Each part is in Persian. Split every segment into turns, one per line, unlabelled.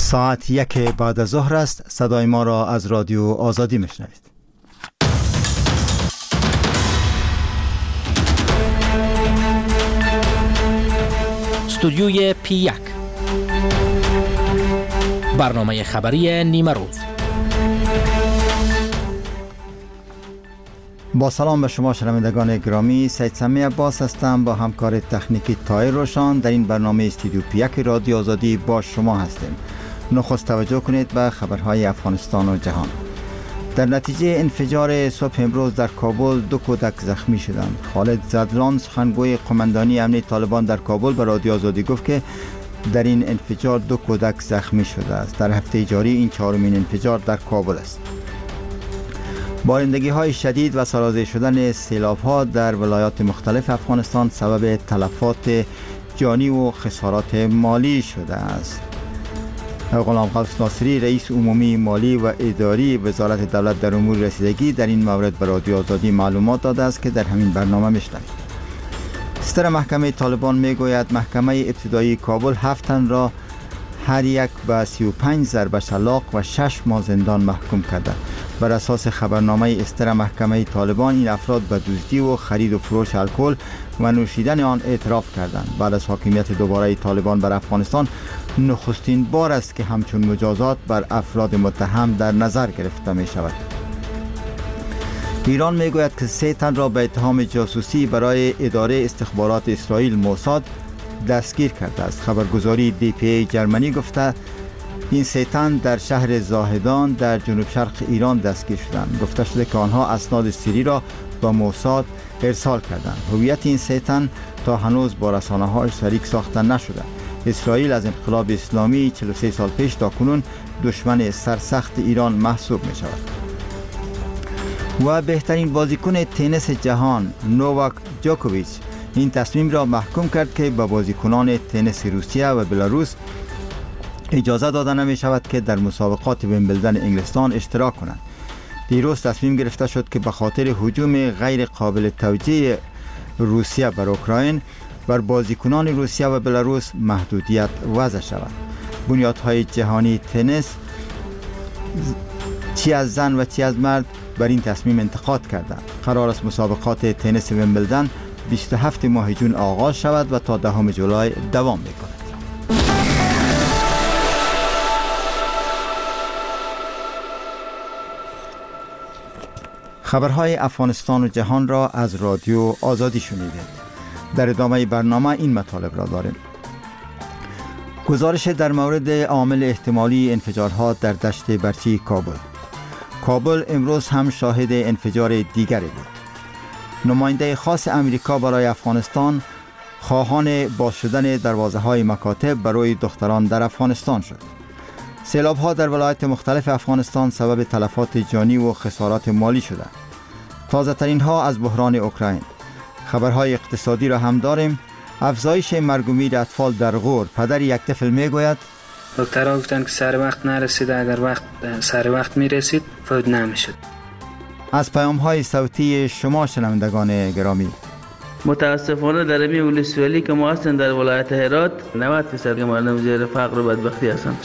ساعت 1 بعد از ظهر است. صدای ما را از رادیو آزادی میشنوید.
استودیوی P1 برنامه خبری نیمه روز.
با سلام به شما شنوندگان گرامی، سید سمی عباس هستم. با همکار تکنیکی طاهر روشان در این برنامه استودیو P1 رادیو آزادی با شما هستیم. نخست توجه کنید به خبرهای افغانستان و جهان. در نتیجه انفجار صبح امروز در کابل 2 کودک زخمی شدند. خالد زدران، سخنگوی قماندانی امنیت طالبان در کابل، به رادیو آزادی گفت که در این انفجار 2 کودک زخمی شده است. در هفته جاری این 4مین انفجار در کابل است. بارندگی های شدید و سرازیر شدن سیلاب ها در ولایات مختلف افغانستان سبب تلفات جانی و خسارات مالی شده است. غلام غوث ناصری، رئیس عمومی مالی و اداری وزارت دولت در امور رسیدگی، در این مورد به رادیو آزادی معلومات داده است که در همین برنامه میشنوید. ستر محکمه طالبان میگوید محکمه ابتدایی کابل 7 تن را هر یک به 35 ضربه شلاق و 6 ماه زندان محکوم کرده. بر اساس خبرنامه استر محکمه طالبان، این افراد به دزدی و خرید و فروش الکل و نوشیدن آن اعتراف کردند. بعد از حاکمیت دوباره طالبان بر افغانستان، نخستین بار است که همچون مجازات بر افراد متهم در نظر گرفته می شود. ایران می گوید که 3 تن را به اتهام جاسوسی برای اداره استخبارات اسرائیل موساد دستگیر کرده است. خبرگزاری DPA جرمنی گفته این 3 تن در شهر زاهدان در جنوب شرق ایران دستگیر شدند. گفته شده که آنها اسناد سری را به موساد ارسال کردند. هویت این 3 تن تا هنوز با رسانه‌های شریک ساخته نشده. اسرائیل از انقلاب اسلامی 43 سال پیش تا کنون دشمن سرسخت ایران محسوب می شود. و بهترین بازیکن تنیس جهان نوواک جوکوویچ این تصمیم را محکوم کرد که به بازیکنان تنیس روسیه و بلاروس اجازه داده نمی شود که در مسابقات ویمبلدن انگلستان اشتراک کنند. دیروز تصمیم گرفته شد که به خاطر هجوم غیر قابل توجیه روسیه بر اوکراین، بر بازیکنان روسیه و بلاروس محدودیت وضع شود. بنیادهای جهانی تنیس چی از زن و چی از مرد بر این تصمیم انتقاد کردند. قرار است مسابقات تنیس ویمبلدن 27 ماه جون آغاز شود و تا 10 جولای دوام می‌کند. خبرهای افغانستان و جهان را از رادیو آزادی شنیدید. در ادامه برنامه این مطالب را داریم. گزارش در مورد عامل احتمالی انفجارها در دشت برچی کابل. کابل امروز هم شاهد انفجار دیگری بود. نماینده خاص امریکا برای افغانستان خواهان باز شدن دروازه‌های مکاتب برای دختران در افغانستان شد. سیلاب‌ها در ولایات مختلف افغانستان سبب تلفات جانی و خسارات مالی شده. تازه‌ترین ها از بحران اوکراین. خبرهای اقتصادی را هم داریم. افزایش مرگ و میر اطفال در غور. پدر یک طفل میگوید
دکترها گفتن که سر وقت نرسیده، اگر سر وقت میرسید فوت نمیشد.
از پیام‌های صوتی شما شنوندگان گرامی.
متاسفانه در این ولسوالی که ما هستیم در ولایت هرات 90% مردم زیر فقر و بدبختی هستند.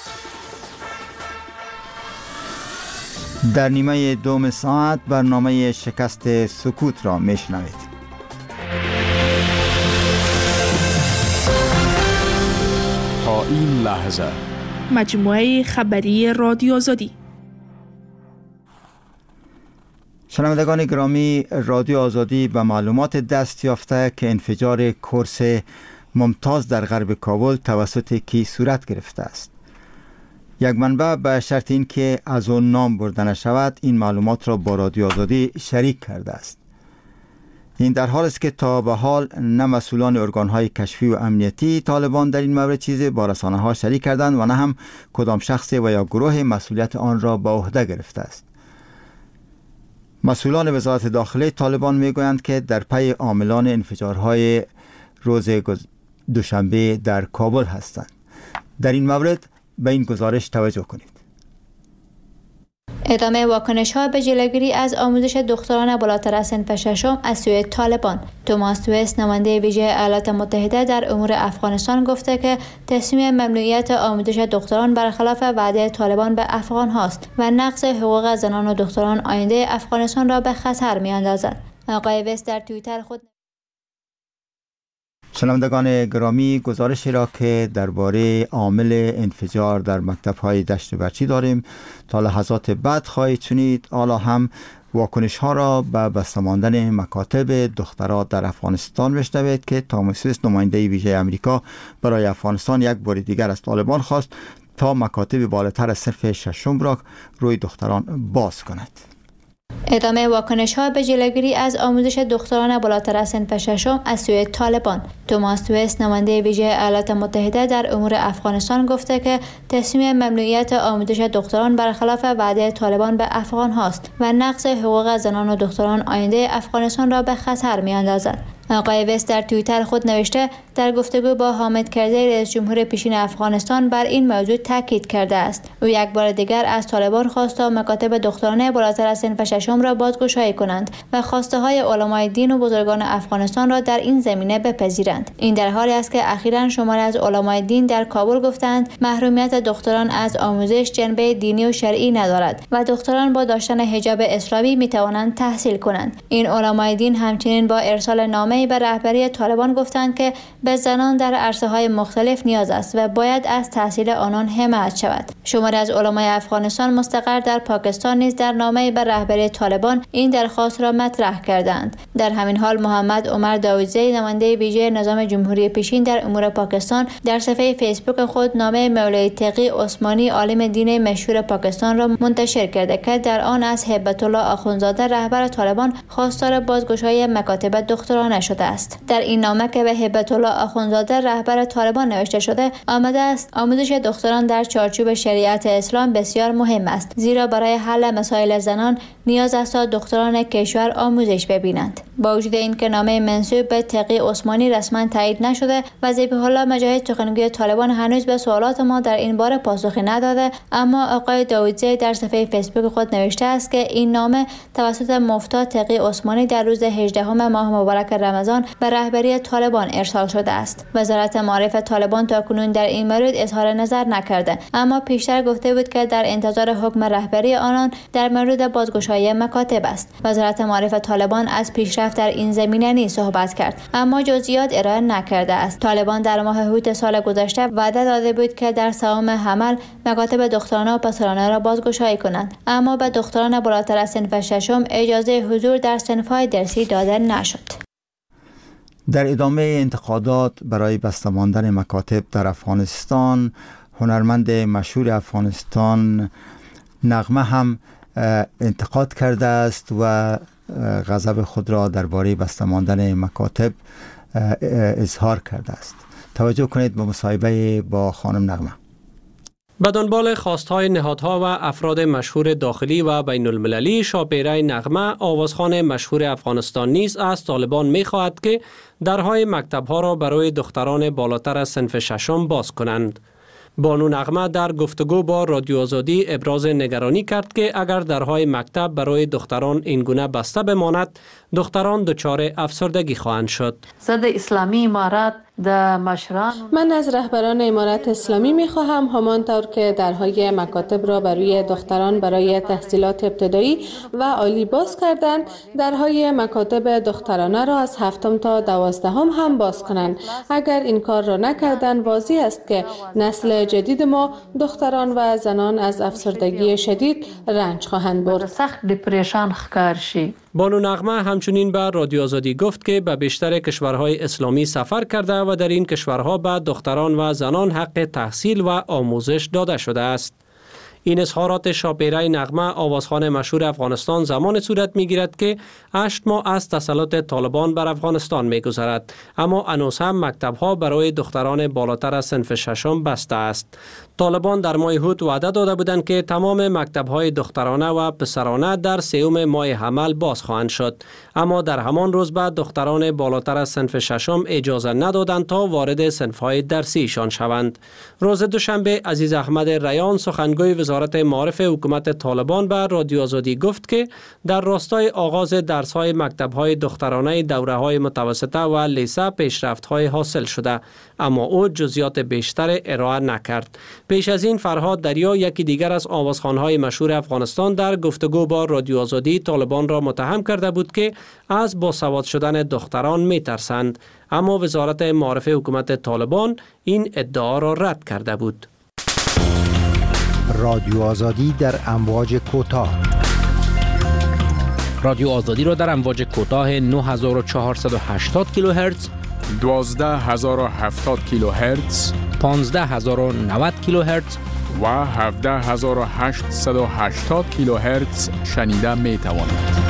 در نیمه دوم ساعت برنامه شکست سکوت را میشنوید.
تا این لحظه
مجموعه خبری رادیو آزادی.
شنوندگان گرامی، رادیو آزادی به معلومات دست یافته که انفجار کورس ممتاز در غرب کابل توسط کی صورت گرفته است. یک منبع به شرط این که از آن نام برده نشود این معلومات را با رادیو آزادی شریک کرده است. این در حال است که تا به حال نه مسئولان ارگان‌های کشفی و امنیتی طالبان در این مورد چیزی با رسانه‌ها شریک کردند و نه هم کدام شخص و یا گروه مسئولیت آن را به عهده گرفته است. مسئولان وزارت داخله طالبان میگویند که در پی عاملان انفجارهای روز دوشنبه در کابل هستند. در این مورد به این گزارش توجه کنید.
ادامه واکنش‌ها به جلوگیری از آموزش دختران بالاتر از صنف ششم از سوی طالبان. توماس تویس نماینده ویژه ایالات متحده در امور افغانستان گفته که تصمیم ممنوعیت آموزش دختران برخلاف وعده طالبان به افغان هاست و نقض حقوق زنان و دختران آینده افغانستان را به خطر می‌اندازد. آقای ویس در توییتر خود
شنوندگان گرامی، گزارشی را که درباره عامل انفجار در مکتب‌های دشت برچی داریم تا لحظات بعد خواهید شنید. حالا هم واکنش ها را به بسته ماندن مکاتب دخترات در افغانستان بشنوید که توماس تویس نماینده ویژه امریکا برای افغانستان یک بار دیگر از طالبان خواست تا مکاتب بالاتر از صنف ششم را روی دختران باز کند.
ادامه واکنش‌ها به جلوگیری از آموزش دختران بالاتر از صنف ششم از سوی طالبان. توماس تویس نماینده ویژه ایالات متحده در امور افغانستان گفته که تصمیم ممنوعیت آموزش دختران برخلاف وعده طالبان به افغان هاست و نقض حقوق زنان و دختران آینده افغانستان را به خطر می‌اندازد. آقای ویس در توییتر خود نوشته در گفتگو با حامد کرزی رئیس جمهور پیشین افغانستان بر این موضوع تاکید کرده است. او یک بار دیگر از طالبان خواست تا مکاتب دخترانه بالاتر از صنف ششم را بازگشایی کنند و خواسته های علمای دین و بزرگان افغانستان را در این زمینه بپذیرند. این در حالی است که اخیراً شماری از علمای دین در کابل گفتند محرومیت دختران از آموزش جنبه دینی و شرعی ندارد و دختران با داشتن حجاب اسلامی می توانند تحصیل کنند. این علمای دین همچنین با ارسال نامه به رهبری طالبان گفتند که به زنان در عرصه‌های مختلف نیاز است و باید از تحصیل آنان حمایت شود. شماری از علمای افغانستان مستقر در پاکستان نیز در نامه به رهبری طالبان این درخواست را مطرح کردند. در همین حال محمد عمر داوودزی نماینده ویژه نظام جمهوری پیشین در امور پاکستان در صفحه فیسبوک خود نامه مولوی تقی عثمانی عالم دین مشهور پاکستان را منتشر کرده که در آن از هیبت الله آخوندزاده رهبر طالبان خواستار بازگشایی مکاتب دخترانه شده است. در این نامه که به هیبت الله آخوندزاده رهبر طالبان نوشته شده آمده است آموزش دختران در چارچوب شریعت اسلام بسیار مهم است، زیرا برای حل مسائل زنان نیاز است تا دختران کشور آموزش ببینند. با وجود اینکه نامه منسوب به تقی عثمانی رسما تایید نشده و ذبیح الله مجاهد سخنگوی طالبان هنوز به سوالات ما در این باره پاسخی نداده، اما آقای داوودزی در صفحه فیسبوک خود نوشته است که این نامه توسط مفتی تقی عثمانی در روز 18 ماه مبارک رمضان به رهبری طالبان ارسال شده است. وزارت معارف طالبان تاکنون در این مورد اظهار نظر نکرده، اما پیشتر گفته بود که در انتظار حکم رهبری آنان در مورد بازگشایی مکاتب است. وزارت معارف طالبان از پیشرفت در این زمینه نیز صحبت کرد، اما جزئیات ارائه نکرده است. طالبان در ماه هوت سال گذشته وعده داده بود که در سهام حمل مکاتب دخترانه و پسرانه را بازگشایی کنند، اما به دختران بالاتر از صنف ششم اجازه حضور در صنف‌های درسی داده نشد.
در ادامه انتقادات برای بسته ماندن مکاتب در افغانستان، هنرمند مشهور افغانستان نغمه هم انتقاد کرده است و غضب خود را درباره بسته ماندن مکاتب اظهار کرده است. توجه کنید به مصاحبه با خانم نغمه.
به دنبال خواستهای نهادها و افراد مشهور داخلی و بین المللی، شاپیره نغمه آوازخوان مشهور افغانستان نیز از طالبان می خواهد که درهای مکتبها را برای دختران بالاتر از صنف ششم باز کنند. بانو نغمه در گفتگو با رادیو آزادی ابراز نگرانی کرد که اگر درهای مکتب برای دختران اینگونه بسته بماند، دختران دچار افسردگی خواهند شد.
ضد اسلامی امارات
من از رهبران امارت اسلامی می خواهم همانطور که درهای مکاتب را برای دختران برای تحصیلات ابتدایی و عالی باز کردند، درهای مکاتب دخترانه را از 7 تا 12 هم باز کنند. اگر این کار را نکردند، واضح است که نسل جدید ما دختران و زنان از افسردگی شدید رنج خواهند برد.
سخت دپرشن ښکار شي.
بانو نغمه همچنین به رادیو آزادی گفت که به بیشتر کشورهای اسلامی سفر کرده و در این کشورها به دختران و زنان حق تحصیل و آموزش داده شده است. این اظهارات شاپیره نغمه آوازخوان مشهور افغانستان زمان صورت می‌گیرد که 8 ماه از تسلط طالبان بر افغانستان می‌گذرد، اما هنوز هم مکتب‌ها برای دختران بالاتر از صنف ششم بسته است. طالبان در ماه هوت وعده داده بودند که تمام مکتب‌های دخترانه و پسرانه در سوم ماه حمل باز خواهند شد، اما در همان روز بعد دختران بالاتر از صنف ششم اجازه ندادند تا وارد صنف‌های درسیشان شوند. روز دوشنبه عزیز احمد ریان سخنگوی وزارت معارف حکومت طالبان به رادیو آزادی گفت که در راستای آغاز درس‌های مکتب‌های دخترانه دوره‌های متوسطه و لیسه پیشرفت‌های حاصل شده، اما او جزئیات بیشتر ارائه نکرد. پیش از این فرهاد دریا، یکی دیگر از آوازخوان‌های مشهور افغانستان، در گفتگو با رادیو آزادی طالبان را متهم کرده بود که از باسواد شدن دختران می‌ترسند، اما وزارت معارف حکومت طالبان این ادعا را رد کرده بود.
رادیو آزادی در امواج کوتاه.
رادیو آزادی را در امواج کوتاه 9480 کیلوهرتز،
12070 کیلوهرتز،
15090 کیلوهرتز
و 17880 کیلوهرتز شنیده می توانید.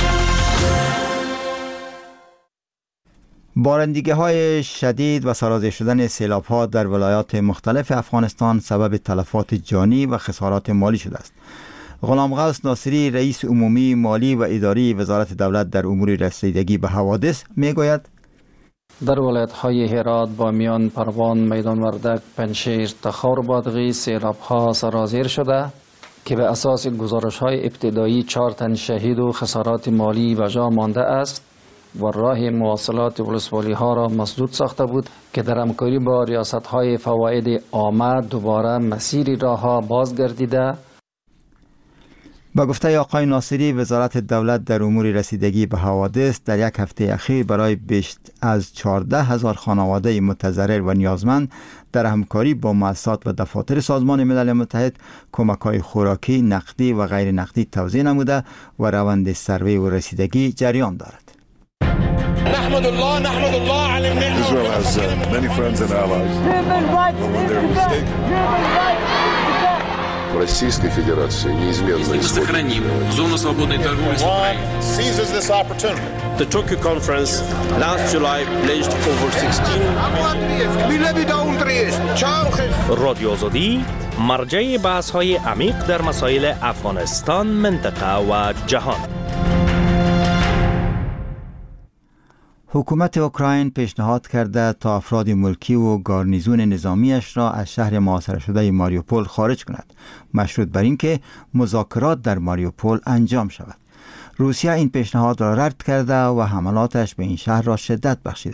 بارندگی‌های شدید و سرازیر شدن سیلاب‌ها در ولایات مختلف افغانستان سبب تلفات جانی و خسارات مالی شده است. غلام غوث ناصری، رئیس عمومی مالی و اداری وزارت دولت در امور رسیدگی به حوادث میگوید:
در ولایت‌های هرات، بامیان، پروان، میدان وردک، پنجشیر، تخار و بادغیس سیلاب‌ها سرازیر شده که به اساس گزارش‌های ابتدایی 4 تن شهید و خسارات مالی به جا مانده است و راه مواصلات ولسوالی‌ها را مسدود ساخته بود که در همکاری با ریاست‌های فواید عامه دوباره مسیر راه‌ها بازگردیده.
با گفته آقای ناصری، وزارت دولت در امور رسیدگی به حوادث در یک هفته اخیر برای بیش از 14,000 خانواده متضرر و نیازمند در همکاری با مؤسسات و دفاتر سازمان ملل متحد کمک‌های خوراکی، نقدی و غیر نقدی توزیع نموده و روند سروی و رسیدگی جریان دارد.
نحمد الله على النعمة. Israel has many friends and allies.
Российской Федерации неизменно
сохраним зону свободной торговли с Украиной.
Seizes this opportunity.
The Tokyo conference last July pledged over 16
رادیو آزادی مرجع بحث‌های عمیق در مسائل افغانستان، منطقه و جهان.
حکومت اوکراین پیشنهاد کرده تا افراد ملکی و گارنیزون نظامیش را از شهر محاصره شده ماریوپول خارج کند، مشروط بر اینکه مذاکرات در ماریوپول انجام شود. روسیه این پیشنهاد را رد کرده و حملاتش به این شهر را شدت بخشیده.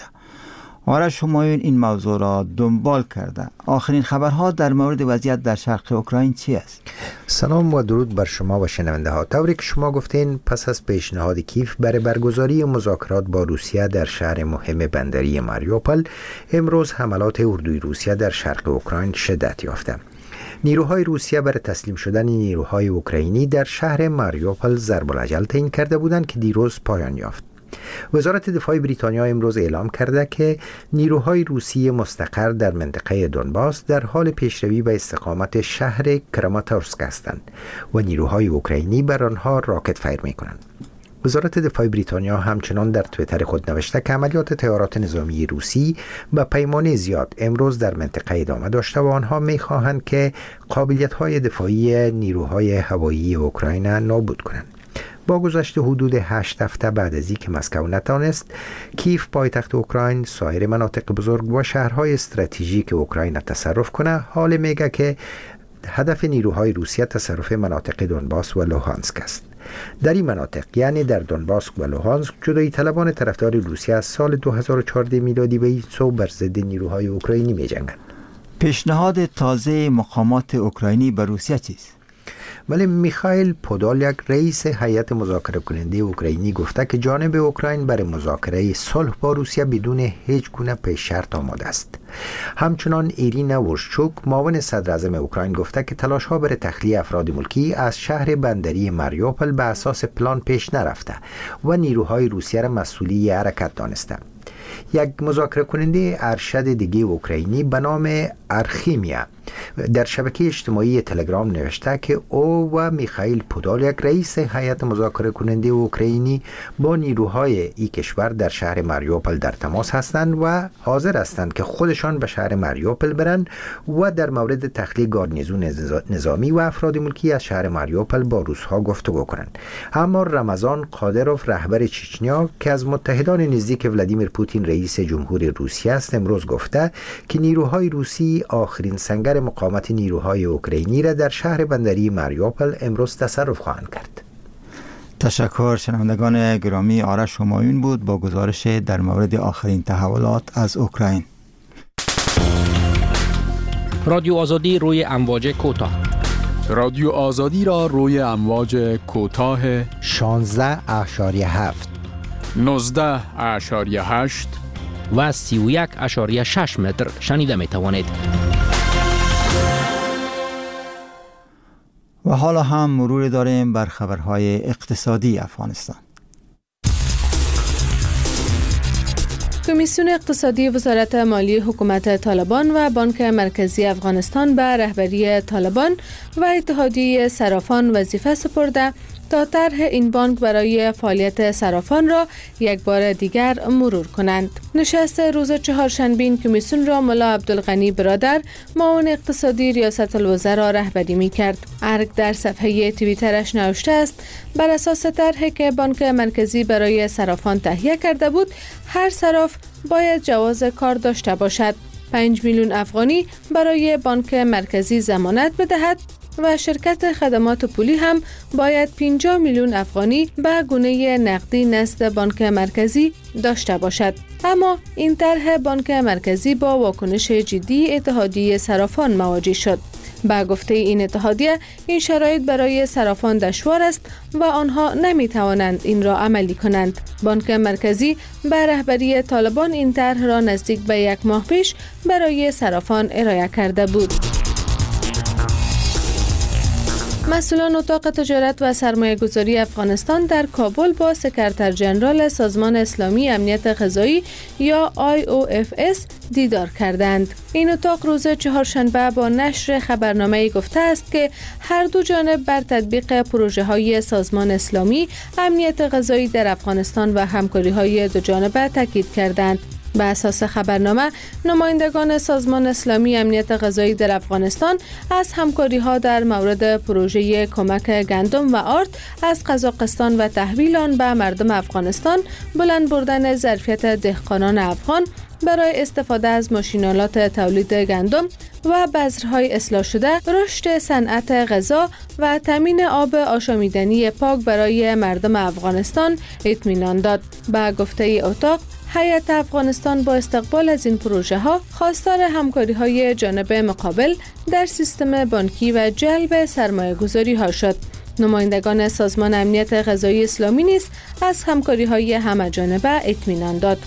آرش همایون این موضوع را دنبال کرده. آخرین خبرها در مورد وضعیت در شرق اوکراین چی است؟
سلام و درود بر شما و شنونده ها. طوری که شما گفتین، پس از پیشنهاد کیف برای برگزاری مذاکرات با روسیه در شهر مهم بندری ماریوپول، امروز حملات اردوی روسیه در شرق اوکراین شدت یافته. نیروهای روسیه برای تسلیم شدن نیروهای اوکراینی در شهر ماریوپول ضرب الاجل تعیین کرده بودند که دیروز پایان یافت. وزارت دفاع بریتانیا امروز اعلام کرده که نیروهای روسی مستقر در منطقه دونباس در حال پیشروی به استقامت شهر کراماتورسک هستند و نیروهای اوکراینی بر آنها راکت فایر می‌کنند. وزارت دفاع بریتانیا همچنان در توییتر خود نوشته که عملیات طیارات نظامی روسی به پیمانه زیاد امروز در منطقه ادامه داشته و آنها می‌خواهند که قابلیت‌های دفاعی نیروهای هوایی اوکراین نابود کنند. با گذشت حدود 8 هفته بعد از اینکه مسکو نتوانست کیف پایتخت اوکراین سایر مناطق بزرگ و شهرهای استراتژیک اوکراین تصرف کنه، حال میگه که هدف نیروهای روسیه تصرف مناطق دونباس و لوهانسک است. در این مناطق یعنی در دونباس و لوهانسک جدایی طلبان طرفدار روسیه از سال 2014 میلادی به این سو بر ضد نیروهای اوکراینی میجنگند.
پیشنهاد تازه مقامات اوکراینی به روسیه چیست؟
ولی میخائیل پودولیاک رئیس هیئت مذاکره کننده اوکراینی گفته که جانب اوکراین برای مذاکره صلح با روسیه بدون هیچ گونه پیش شرط آماده است. همچنان ایرینا ورشچوک معاون صدر اعظم اوکراین گفته که تلاش ها برای تخلیه افراد ملکی از شهر بندری ماریوپول به اساس پلان پیش نرفته و نیروهای روسیه را مسئولی حرکت دانسته. یک مذاکره کننده ارشد دیگه اوکراینی به نام ارخیمیا در شبکه اجتماعی تلگرام نوشته که او و میخائیل پودالیک رئیس هیئت مذاکره کننده اوکراینی با نیروهای این کشور در شهر ماریوپل در تماس هستند و حاضر هستند که خودشان به شهر ماریوپل برند و در مورد تخلیه گارنیزون نظامی و افراد ملکی از شهر ماریوپل با روس‌ها گفتگو کنند. اما رمضان قادروف رهبر چچنیا که از متحدان نزدیک ولادیمیر پوتین رئیس جمهور روسیه است امروز گفته که نیروهای روسی آخرین سنگر مقاومت نیروهای اوکراینی را در شهر بندری ماریوپل امروز تصرف خواهند کرد.
تشکر. شنوندگان گرامی، آرش همایون بود با گزارش در مورد آخرین تحولات از اوکراین.
رادیو آزادی روی امواج کوتاه.
رادیو آزادی را روی امواج کوتاه
16.7
19.8
و 31.6 متر شنیده می توانید.
و حالا هم مرور داریم بر خبرهای اقتصادی افغانستان.
کمیسیون اقتصادی وزارت مالی حکومت طالبان و بانک مرکزی افغانستان به رهبری طالبان و اتحادیه صرافان وظیفه سپرده تا طرح این بانک برای فعالیت صرافان را یک بار دیگر مرور کنند. نشست روز چهارشنبه این کمیسیون را ملا عبدالغنی برادر معاون اقتصادی ریاست الوزراء رهبری می‌کرد. ارگ در صفحه توییترش نوشته است بر اساس طرحی که بانک مرکزی برای صرافان تهیه کرده بود، هر صراف باید جواز کار داشته باشد. 5 میلیون افغانی برای بانک مرکزی ضمانت بدهد و شرکت خدمات پولی هم باید 50 میلیون افغانی به گونه نقدی نزد بانک مرکزی داشته باشد. اما این طرح بانک مرکزی با واکنش جدی اتحادیه صرافان مواجه شد. با گفته این اتحادیه این شرایط برای صرافان دشوار است و آنها نمی توانند این را عملی کنند. بانک مرکزی به رهبری طالبان این طرح را نزدیک به 1 ماه پیش برای صرافان ارائه کرده بود. مسئولان اتاق تجارت و سرمایه گذاری افغانستان در کابل با سکرتر جنرال سازمان اسلامی امنیت غذایی یا IOFS دیدار کردند. این اتاق روز چهارشنبه با نشر خبرنامه‌ای گفته است که هر دو جانب بر تطبیق پروژه‌های سازمان اسلامی امنیت غذایی در افغانستان و همکاری‌های دو جانبه تاکید کردند. به اساس خبرنامه، نمایندگان سازمان اسلامی امنیت غذایی در افغانستان از همکاری‌ها در مورد پروژه کمک گندم و آرد از قزاقستان و تحویل آن به مردم افغانستان، بلند بردن ظرفیت دهقانان افغان برای استفاده از ماشین‌آلات تولید گندم و بذرهای اصلاح شده، رشد صنعت غذا و تامین آب آشامیدنی پاک برای مردم افغانستان اطمینان داد. به گفته اتاق، هیئت افغانستان با استقبال از این پروژه ها خواستار همکاری های جانب مقابل در سیستم بانکی و جلب سرمایه گذاری ها شد. نمایندگان سازمان امنیت غذایی اسلامی نیز از همکاری های همه‌جانبه اطمینان داد.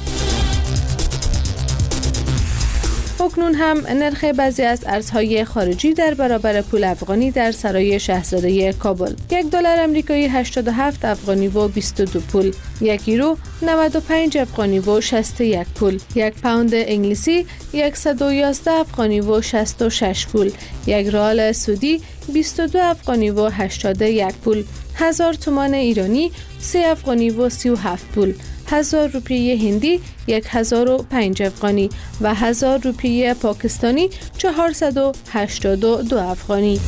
اکنون هم نرخ بعضی از ارزهای خارجی در برابر پول افغانی در سرای شاهزاده کابل: $1 آمریکایی 87 افغانی و 22 پول، 1 یورو 95 افغانی و 61 پول، 1 پوند انگلیسی 111 افغانی و 66 پول، 1 ریال سعودی 22 افغانی و 81 پول، 1000 تومان ایرانی 3 افغانی و 37 پول، 1000 روپیه هندی 1005 افغانی و 1000 روپیه پاکستانی 482 افغانی.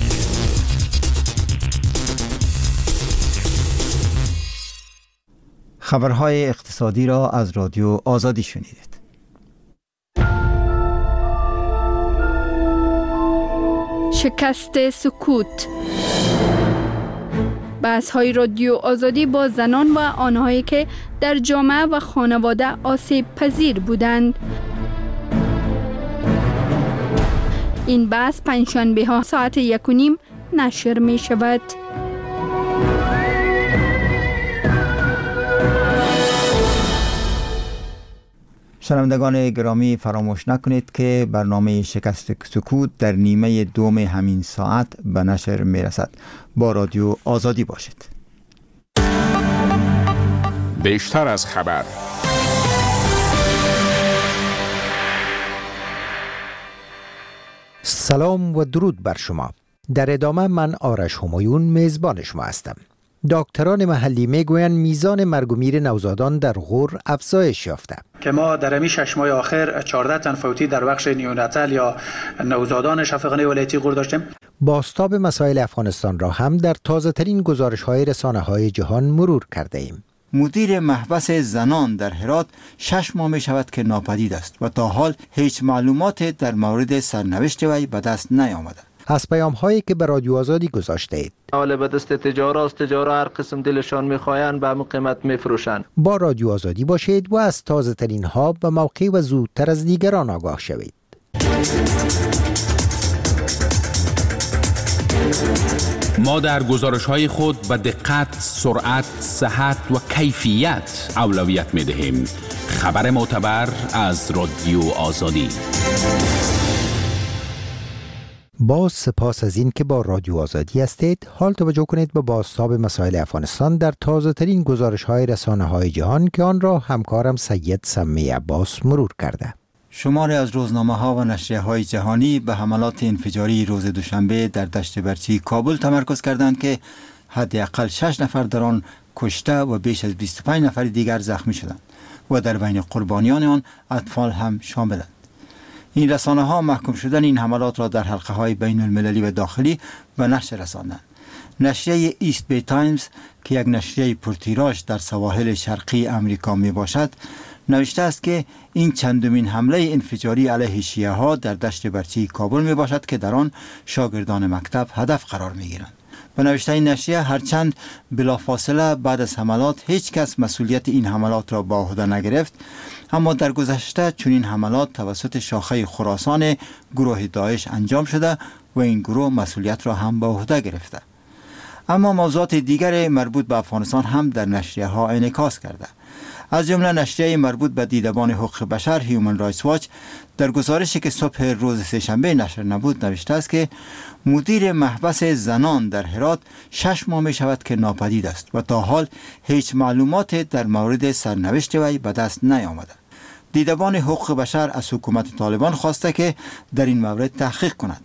خبرهای اقتصادی را از رادیو آزادی شنیدید.
شکست سکوت. بحث‌های رادیو آزادی با زنان و آنهایی که در جامعه و خانواده آسیب پذیر بودند. این بحث پنجشنبه ها ساعت 1:30 نشر می شود.
شنوندگان گرامی، فراموش نکنید که برنامه شکست سکوت در نیمه دوم همین ساعت به نشر می رسد. با رادیو آزادی باشید.
بیشتر از خبر.
سلام و درود بر شما. در ادامه من آرش همایون میزبان شما هستم. دکتران محلی میگویند میزان مرگ و میر نوزادان در غور افزایش یافته
که ما در همین 6 ماه آخر 14 تن فوتی در بخش نیوناتال یا نوزادان شفاخانه ولایتی غور داشتیم.
بازتاب مسائل افغانستان را هم در تازه ترین گزارش های رسانه های جهان مرور کرده ایم.
مدیر محبس زنان در هرات 6 ماه می شود که ناپدید است و تا حال هیچ معلومات در مورد سرنوشت وی به دست نیامده.
از پیام هایی که به رادیو آزادی گذاشته اید.
حالا به دست تجارا هر قسم دلشان میخواین به همون قیمت میفروشن.
با رادیو آزادی باشید و از تازه ترین ها به موقع و زودتر از دیگران آگاه شوید.
ما در گزارش‌های خود به دقت، سرعت، صحت و کیفیت اولویت می‌دهیم. خبر معتبر از رادیو آزادی.
باز سپاس از این که با رادیو آزادی هستید. حال توجه کنید به بازتاب مسائل افغانستان در تازه ترین گزارش‌های رسانه‌های جهان که آن را همکارم سید سمی عباس مرور کرده.
شماری از روزنامه‌ها و نشریه‌های جهانی به حملات انفجاری روز دوشنبه در دشت برچی کابل تمرکز کردند که حداقل 6 نفر در آن کشته و بیش از 25 نفر دیگر زخمی شدند و در بین قربانیان آن اطفال هم شاملند. این رسانه‌ها محکوم شدن این حملات را در حلقه‌های بین المللی و داخلی به نشر رساندند. نشریه ایست بی تایمز که یک نشریه پرتیراژ در سواحل شرقی امریکا می باشد نوشته است که این چندمین حمله انفجاری علیه شیعه ها در دشت برچی کابل می باشد که در آن شاگردان مکتب هدف قرار می گیرند. به نوشته این نشریه هرچند بلافاصله بعد از حملات هیچ کس مسئولیت این حملات را به عهده نگرفت، اما در گذشته چنین حملات توسط شاخه خراسان گروه داعش انجام شده و این گروه مسئولیت را هم به عهده گرفته. اما موضوعات دیگر مربوط به افغانستان هم در نشریه ها انعکاس کرده. از جمله نشریه مربوط به دیدبان حقوق بشر هیومن رایتس واچ در گزارشی که صبح روز سه‌شنبه نشر نبود نوشته است که مدیر محبس زنان در هرات 6 ماه می شود که ناپدید است و تا حال هیچ معلومات در مورد سرنوشت وی به دست نیامده. دیدبان حقوق بشر از حکومت طالبان خواسته که در این مورد تحقیق کند.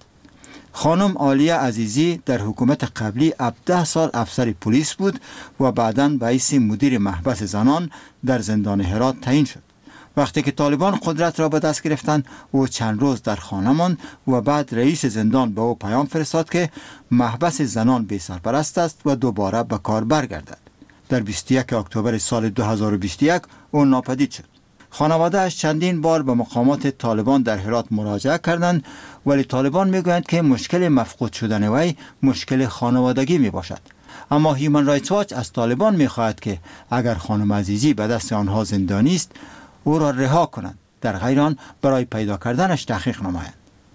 خانم عالیه عزیزی در حکومت قبلی 17 سال افسر پلیس بود و بعداً به حیث مدیر محبس زنان در زندان هرات تعیین شد. وقتی که طالبان قدرت را به دست گرفتند او چند روز در خانه ماند و بعد رئیس زندان به او پیام فرستاد که محبس زنان بی سرپرست است و دوباره به کار برگردد. در 21 اکتبر سال 2021 او ناپدید شد. خانواده اش چندین بار به مقامات طالبان در هرات مراجعه کردند، ولی طالبان میگویند که مشکل مفقود شدن وی مشکل خانوادگی می باشد. اما هیومن رایتس واچ از طالبان میخواهد که اگر خانم عزیزی به دست آنها زندانی است او را رها کنند، در غیر آن برای پیدا کردنش تحقیق نمایند.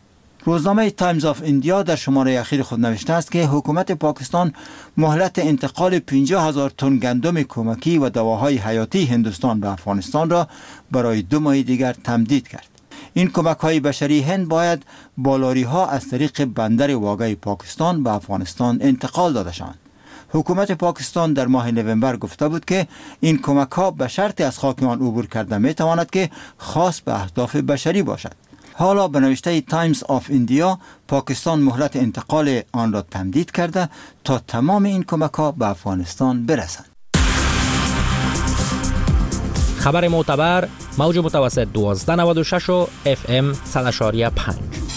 روزنامه تایمز آف ایندیا در شماره اخیر خود نوشته است که حکومت پاکستان مهلت انتقال 50,000 تن گندم کمکی و دواهای حیاتی هندوستان به افغانستان را برای 2 ماه دیگر تمدید کرد. این کمک‌های بشری هند باید با لاری‌ها از طریق بندر واگای پاکستان به افغانستان انتقال داده شوند. حکومت پاکستان در ماه نوامبر گفته بود که این کمک‌ها به شرط از خاک آن عبور کرده می‌تواند که خاص به اهداف بشری باشد. حالا به نوشته تایمز آف ایندیا پاکستان مهلت انتقال آن را تمدید کرده تا تمام این کمک‌ها به افغانستان برسند.
خبر معتبر موج متوسط 1296 و FM 100.5.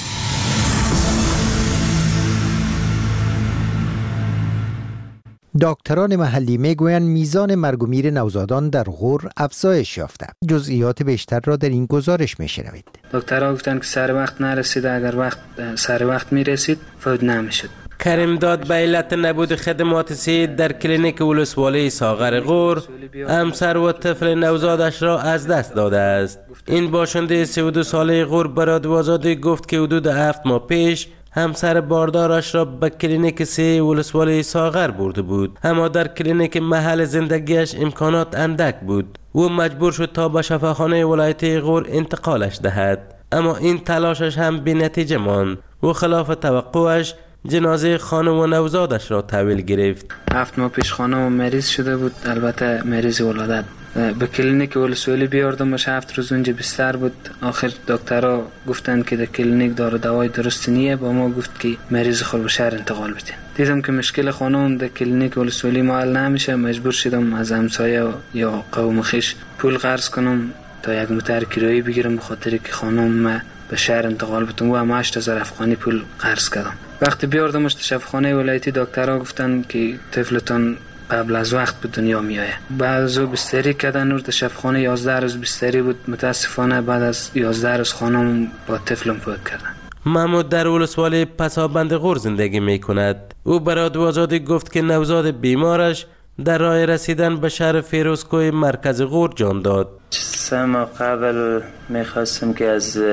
دکتران محلی میگویند میزان مرگ و میر نوزادان در غور افزایش یافته. جزئیات بیشتر را در این گزارش میشنوید.
دکترها گفتن که سر وقت نرسید، اگر سر وقت میرسید فوت نمیشد.
کریم داد به علت نبود خدمات صحی در کلینیک ولسوالی ساغر غور همسر و طفل نوزادش را از دست داده است. این باشنده 32 ساله غور به رادیو آزادی گفت که حدود 7 ماه پیش همسر باردارش را به کلینیک صحی ولسوالی ساغر برده بود، اما در کلینیک محل زندگیش امکانات اندک بود. او مجبور شد تا به شفاخانه ولایتی غور انتقالش دهد، اما این تلاشش هم بی نتیجه ماند و خلاف توقعش جنازه خانم و نوزادش را تحویل گرفت.
7 ماه پیش خانم مریض شده بود، البته مریض ولادت. به کلینیک ولسوالی بیاردمش. 7 روز اونجا بستر بود. آخر دکترها گفتن که در کلینیک دارو دوای درست نیه. با ما گفت که مریض خود به شهر انتقال بدین. دیدم که مشکل خانم در کلینیک ولسوالی حل نمیشه. مجبور شدم از همسایه یا قوم خویش پول قرض کنم تا یک موتر کرایه بگیرم، به خاطر که خانم به شهر انتقال بدم و هم 8000 افغانی پول قرض کردم. وقتی بیاردمش شفاخانه ولایتی دکترها گفتن که طفلتون قبل از وقت به دنیا میایه. بعد از او بستری کردن نور شفاخانه 11 روز بستری بود. متاسفانه بعد از 11 روز خانم با طفلم فوت کردن.
محمود در ولسوالی پسابند غور زندگی می کند. او برای رادیو آزادی گفت که نوزاد بیمارش در راه رسیدن به شهر فیروزکوه مرکز غور جان داد.
3 ماه قبل میخواستم که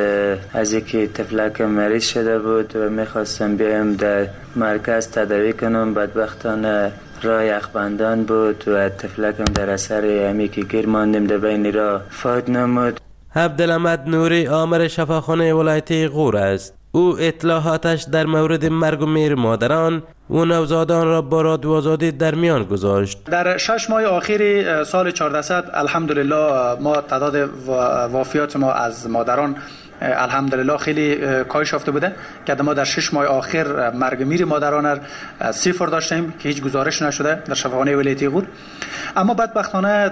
از یکی طفلک مریض شده بود و میخواستم بیایم در مرکز تداوی کنم. بدبختانه راه یخبندان بود و طفلکم در اثر همی که گیر ماندیم در بین راه فوت نمود.
عبدالحمد نوری آمر شفاخانه ولایتی غور است. او اطلاعاتش در مورد مرگ و میر مادران و نوزادان را با رادیو آزادی در میان گذاشت.
در 6 ماه آخر سال 1400 الحمدلله ما تعداد وفیات ما از مادران الحمدلله خیلی کاهش یافته بوده که ما در 6 ماه آخر مرگ میر مادران 0 داشتیم که هیچ گزارش نشده در شفاخانه ولایتی غور. اما بدبختانه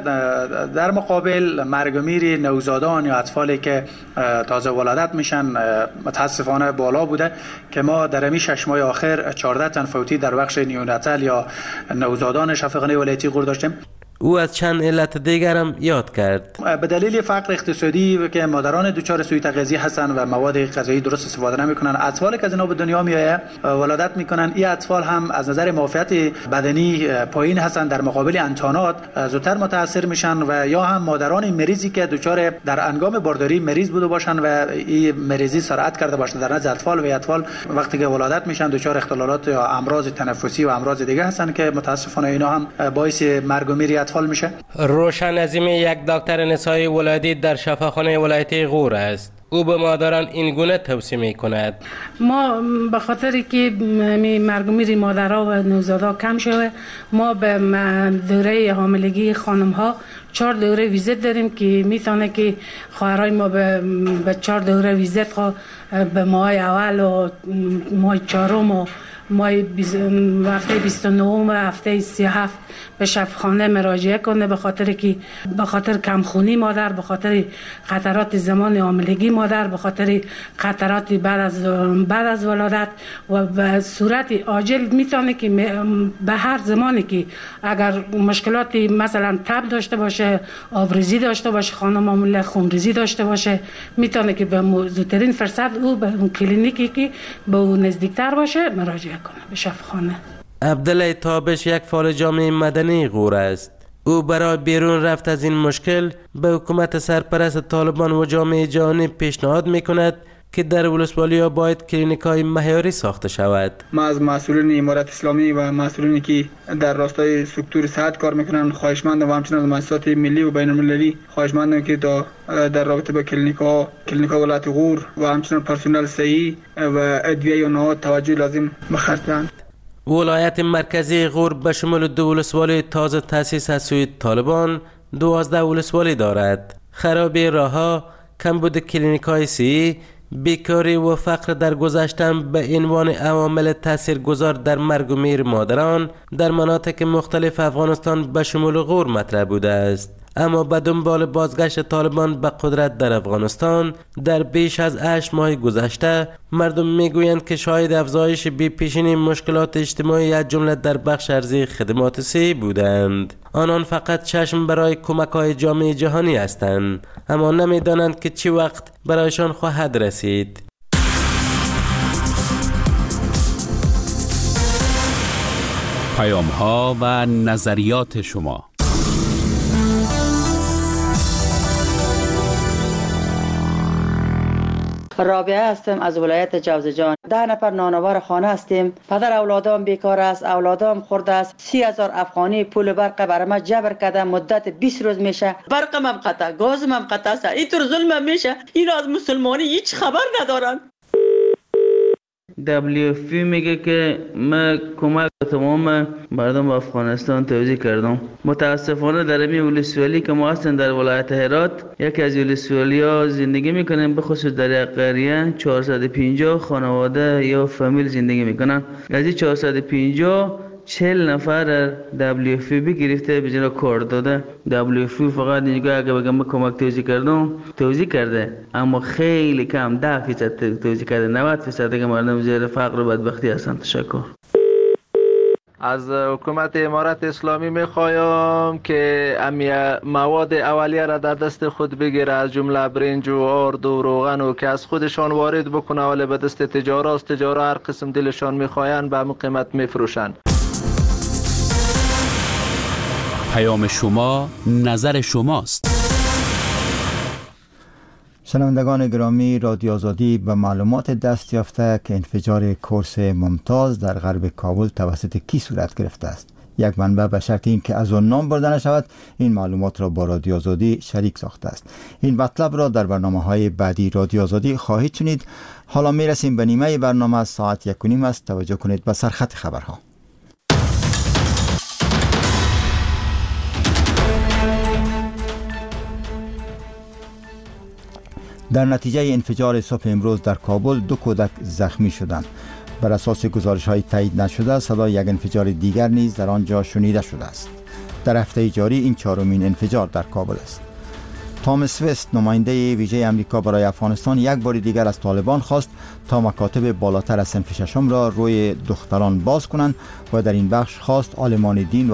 در مقابل مرگ میر نوزادان یا اطفالی که تازه ولادت میشن متاسفانه بالا بوده که ما در همین 6 ماه آخر 14 تن فوتی در بخش نیوناتال یا نوزادان شفاخانه ولایتی غور داشتیم.
او از چند علت دیگر هم یاد کرد.
به دلیل فقر اقتصادی که مادران دچار سوء تغذیه هستند و مواد غذایی درست استفاده نمیکنن، اطفالی که از اینا به دنیا میآیه ولادت میکنن، این اطفال هم از نظر معافیت بدنی پایین هستن، در مقابل انتانات زودتر متاثر میشن و یا هم مادران مریضی که دچار در انگام بارداری مریض بوده باشن و این مریضی سرعت کرده باشه در نزد اطفال و اطفال وقتی که ولادت میشن دچار اختلالات یا امراض تنفسی و امراض دیگه هستن که متاسفانه اینا هم باعث مرگ و میر میشه.
روشن عظیمی یک دکتر نسایی ولادی در شفاخانه ولایتی غور است. او به مادران این گونه توصیه می کند.
ما به خاطر که مرگ و میر مادرها و نوزادها کم شده، ما به دوره حاملگی خانم ها 4 دوره ویزیت داریم که میتونه که خواهرای ما به 4 دوره ویزیت به ماه اول و ماه 4 و ماه هفته 29 و هفته 37 به شفاخانه مراجعه کنه، به خاطر کمخونی مادر، به خاطر خطرات زمان حاملگی مادر، به خاطر خطرات بعد از ولادت و به صورت عاجل میتونه که به هر زمانی که اگر مشکلاتی مثلا تب داشته باشه، آبریزی داشته باشه، خانم معمولا خونریزی داشته باشه، میتونه که به زودترین فرصت او به اون کلینیکی که به اون نزدیکتر باشه مراجعه کنه به شفاخانه.
عبدالله تابش یک فعال جامعه مدنی غور است. او برای بیرون رفت از این مشکل به حکومت سرپرست طالبان و جامعه جهانی پیشنهاد میکند که در ولسوالی باید کلینیک‌های معیاری ساخته شود.
ما از مسئولین امارت اسلامی و مسئولینی که در راستای سکتور صحت کار میکنن خواهشمندم و همچنین از مؤسسات ملی و بین المللی خواهشمندم که در رابطه با کلینیک‌ها ولایت غور و همچنین پرسنل صحی و ادویه و نهاد توجه لازم بخرج دهند.
ولایت مرکزی غور به شمول 2 ولسوالی تازه تأسیس از سوی طالبان 12 ولسوالی دارد. خرابی راه‌ها، کمبود کلینیک‌های صحی، بیکاری و فقر در گذشتن به عنوان عوامل تاثیرگذار در مرگ و میر مادران در مناطق مختلف افغانستان به شمول غور مطرح بوده است. اما به دنبال بازگشت طالبان به قدرت در افغانستان در بیش از 8 ماه گذشته، مردم میگویند که شاهد افزایش بی‌پیشینی مشکلات اجتماعی از جمله در بخش ارزی خدمات صحی بودند. آنان فقط چشم برای کمک‌های جامعه جهانی هستند، اما نمی‌دانند که چه وقت برایشان خواهد رسید.
پیام‌ها و نظریات شما.
رابعه هستم از ولایت جوزجان. 10 نفر نانوار خانه هستیم. پدر اولادام بیکار است، اولادام خورده است. 30,000 افغانی پول برق برای ما جبر کرده، مدت 20 روز میشه. برقم هم قطع، گازم هم قطع است. اینطور ظلم میشه. این از مسلمانی هیچ خبر ندارن.
WFP میگه که من کمک تمام مردم افغانستان توزیع کردم. متاسفانه در این ولسوالی که ما هستیم در ولایت هرات، یکی از ولسوالی ها زندگی میکنیم، به خصوص در قریه 450 خانواده یا فامیل زندگی میکنن. از این 450 40 نفر WFP گرفته به جنا کار داده. WFP فقط اینجا اگه بگم کمک توزیع کردم توزیع کرده، اما خیلی کم 10% توزیع کرده. 90% که مردم زیر فقر و بدبختی هستن. تشکر.
از حکومت امارت اسلامی میخوایم که مواد اولیه را در دست خود بگیره، از جمله برنج و آرد و روغن و که از خودشان وارد بکنه، ولی به دست تجارت هر قسم دلشان میخواین به همون قیمت میفروشن.
پیام شما، نظر شماست.
شنوندگان گرامی، رادیو آزادی به معلومات دست یافته که انفجار کورس ممتاز در غرب کابل توسط کی صورت گرفته است. یک منبع به شرط اینکه از آن نام برده نشود این معلومات را با رادیو آزادی شریک ساخته است. این مطلب را در برنامه‌های بعدی رادیو آزادی خواهید شنید. حالا میرسیم به نیمه برنامه. ساعت 1:30 است. توجه کنید به سرخط خبرها. در نتیجه انفجار صبح امروز در کابل 2 کودک زخمی شدند. بر اساس گزارش‌های تایید نشده صدای یک انفجار دیگر نیز در آنجا شنیده شده است. در هفته جاری این 4مین انفجار در کابل است. تامس وست، نماینده ویژه امریکا برای افغانستان، یک بار دیگر از طالبان خواست تا مکاتب بالاتر از صنف ششم را روی دختران باز کنند و در این بخش خواست عالمان دین و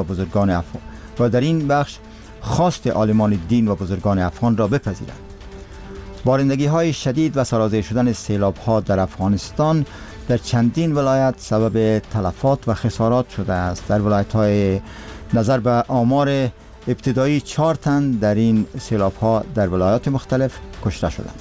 بزرگان افغان را بپذیرند. بارندگی های شدید و سرازیر شدن سیلاب ها در افغانستان در چندین ولایت سبب تلفات و خسارات شده است. در ولایت های نظر به آمار ابتدایی 4 تن در این سیلاب ها در ولایات مختلف کشته شدند.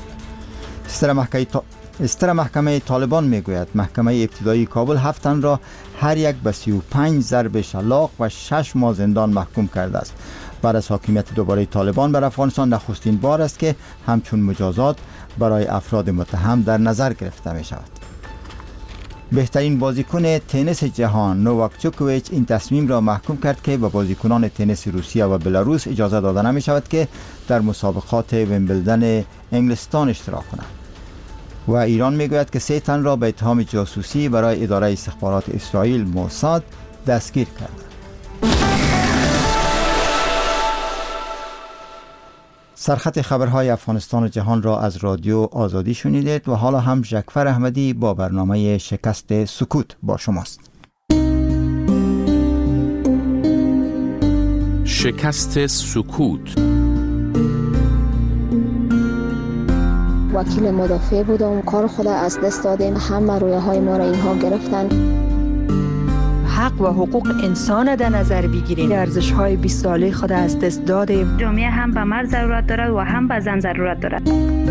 استر محکمه طالبان میگوید محکمه ابتدایی کابل 7 تن را هر یک به 35 ضرب شلاق و 6 ماه زندان محکوم کرده است. بعد از حاکمیت دوباره طالبان بر افغانستان نخستین بار است که همچون مجازات برای افراد متهم در نظر گرفته می شود. بهترین بازیکن تنیس جهان نوواک جوکوویچ این تصمیم را محکوم کرد که به بازیکنان تنیس روسیه و بلاروس اجازه داده نمی شود که در مسابقات ویمبلدن انگلستان اشتراک کنند. و ایران می گوید که 3 تن را به اتهام جاسوسی برای اداره استخبارات اسرائیل موساد دستگیر کرد. سرخط خبرهای افغانستان و جهان را از رادیو آزادی شنیدید و حالا هم ژکفر احمدی با برنامه شکست سکوت با شماست.
شکست سکوت.
وکیل مدافع بودم، کار خود از دست دادیم، همه رویاهای ما را اینها گرفتن.
حق و حقوق انسان در نظر بگیریم. ارزش‌های 20 ساله خود از دست دادیم.
جامعه هم به مرد ضرورت دارد و هم به زن ضرورت دارد.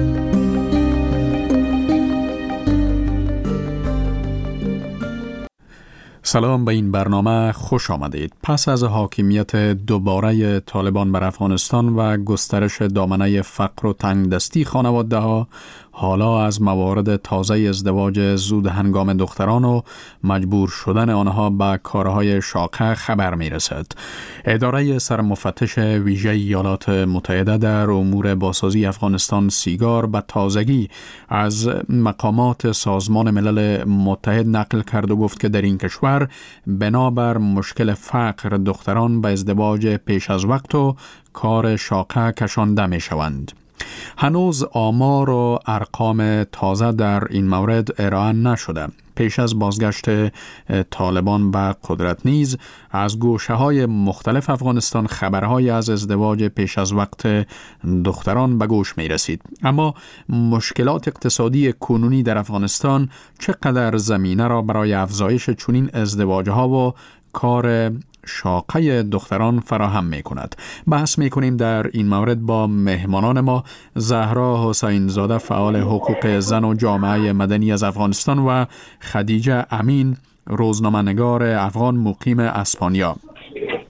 سلام، به این برنامه خوش آمدید. پس از حاکمیت دوباره طالبان بر افغانستان و گسترش دامنه فقر و تنگدستی خانواده‌ها، حالا از موارد تازه ازدواج زود هنگام دختران و مجبور شدن آنها به کارهای شاقه خبر می رسد. اداره سرمفتش ویژه ایالات متحده در امور بازسازی افغانستان سیگار به تازگی از مقامات سازمان ملل متحد نقل کرد و گفت که در این کشور بنابر مشکل فقر دختران به ازدواج پیش از وقت و کار شاقه کشانده می شوند. هنوز آمار و ارقام تازه در این مورد ارائه نشده. پیش از بازگشت طالبان به قدرت نیز از گوشه‌های مختلف افغانستان خبرهای از ازدواج پیش از وقت دختران به گوش می رسید. اما مشکلات اقتصادی کنونی در افغانستان چقدر زمینه را برای افزایش چنین ازدواجها و کار شاقه دختران فراهم می کند. بحث می کنیم در این مورد با مهمانان ما: زهرا حسین زاده، فعال حقوق زن و جامعه مدنی از افغانستان، و خدیجه امین، روزنامه‌نگار افغان مقیم اسپانیا.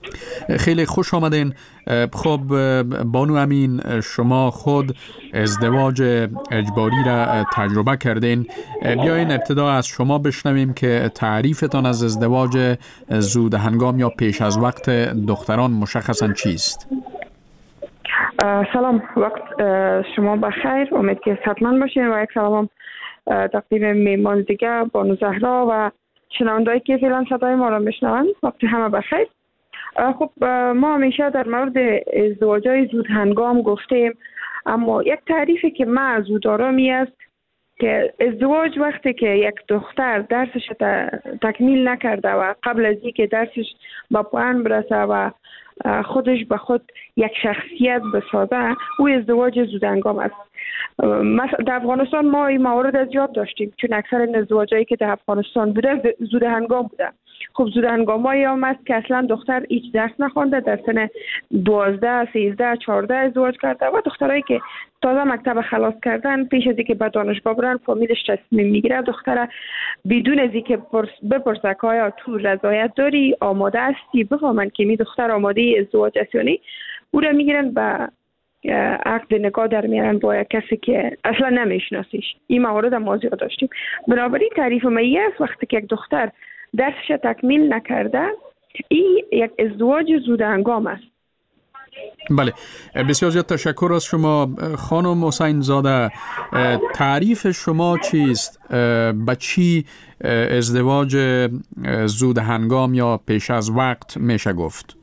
خیلی خوش آمدین. خب بانو امین، شما خود ازدواج اجباری را تجربه کردین. بیاین ابتدا از شما بشنویم که تعریفتان از ازدواج زود هنگام یا پیش از وقت دختران مشخصاً چیست؟
سلام، وقت شما بخیر. امید که صحتمند باشین و یک سلام تقدیم میمان دیگه بانو زهرا و شنوندهایی که فعلا صدای ما را میشنوند. وقت همه بخیر. خب ما همیشه در مورد ازدواج‌های زود هنگام گفتیم، اما یک تعریفی که من از او دارم است که ازدواج وقتی که یک دختر درسش تکمیل نکرده و قبل از اینکه درسش به پایان برسه و خودش به خود یک شخصیت بسازه، او ازدواج زود هنگام است. در افغانستان ما این موارد از یاد داشتیم، چون اکثر ازدواجایی که در افغانستان بوده زود هنگام بوده. خب زود هنگامایی هم است که اصلا دختر هیچ درس نخوانده، در سن 12 13 14 ازدواج کرده و دخترایی که تازه مکتب خلاص کردن پیش از اینکه به دانشگاه برن فامیلش تصمیم میگیره دختر بدون از اینکه بپرسه که آیا تو رضایت داری، آماده هستی، بفهمن که می دختر آماده ازدواج است یا نه، او را میگیرن به عقد نکاح در میارن با یک کسی که اصلا نمیشناسیش. این موارد ما زیاد داشتیم. بنابراین تعریف من است وقتی که یک دختر درسش تکمیل نکرده، این یک ازدواج زود هنگام است.
بله، بسیار زیاد تشکر از شما خانم حسین زاده. تعریف شما چیست؟ به چی ازدواج زود هنگام یا پیش از وقت میشه گفت؟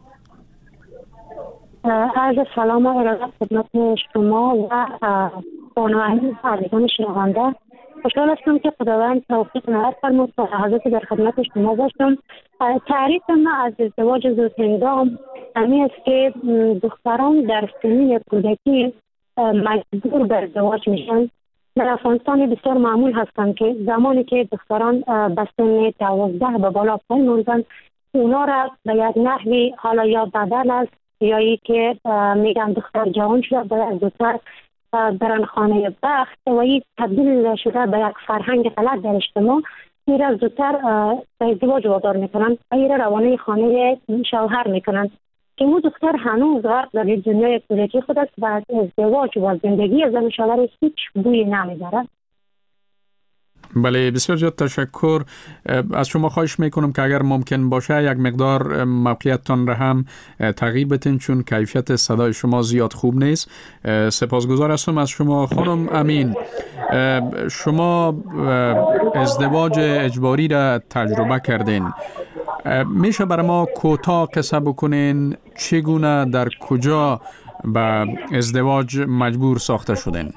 عرض سلام و ارادت خدمت شما و بانو امین و عزیزان شنونده. خوشحال هستم که خداوند توفیق عنایت فرمود تا لحظاتی در خدمت شما باشم. تعریف من از ازدواج زود هنگام همین است که دختران در سنین کودکی مجبور به ازدواج میشن. در افغانستان بسیار معمول هستند که زمانی که دختران به سن 12 به بالا پایین اونا را به یک نحوی حالا یا بدل است یا ای که میگن دختر جوان شده باید زودتر برن خانه بخت و این تبدیل شده به یک فرهنگ غلط در اجتماع، این را زودتر به ازدواج وادار میکنن و این را روانه خانه شوهر میکنن که اون دختر هنوز غرق در دنیای کودکی خود است و از ازدواج و زندگی زن شوهر هیچ بویی نمیبرد.
بله، بسیار زیاد تشکر. از شما خواهش میکنم که اگر ممکن باشه یک مقدار موقعیتتان را هم تغییر بدین، چون کیفیت صدای شما زیاد خوب نیست. سپاسگزار هستم از شما خانم امین. شما ازدواج اجباری را تجربه کردین، میشه برای ما کوتاه قصه بکنین چگونه در کجا به ازدواج مجبور ساخته شدین؟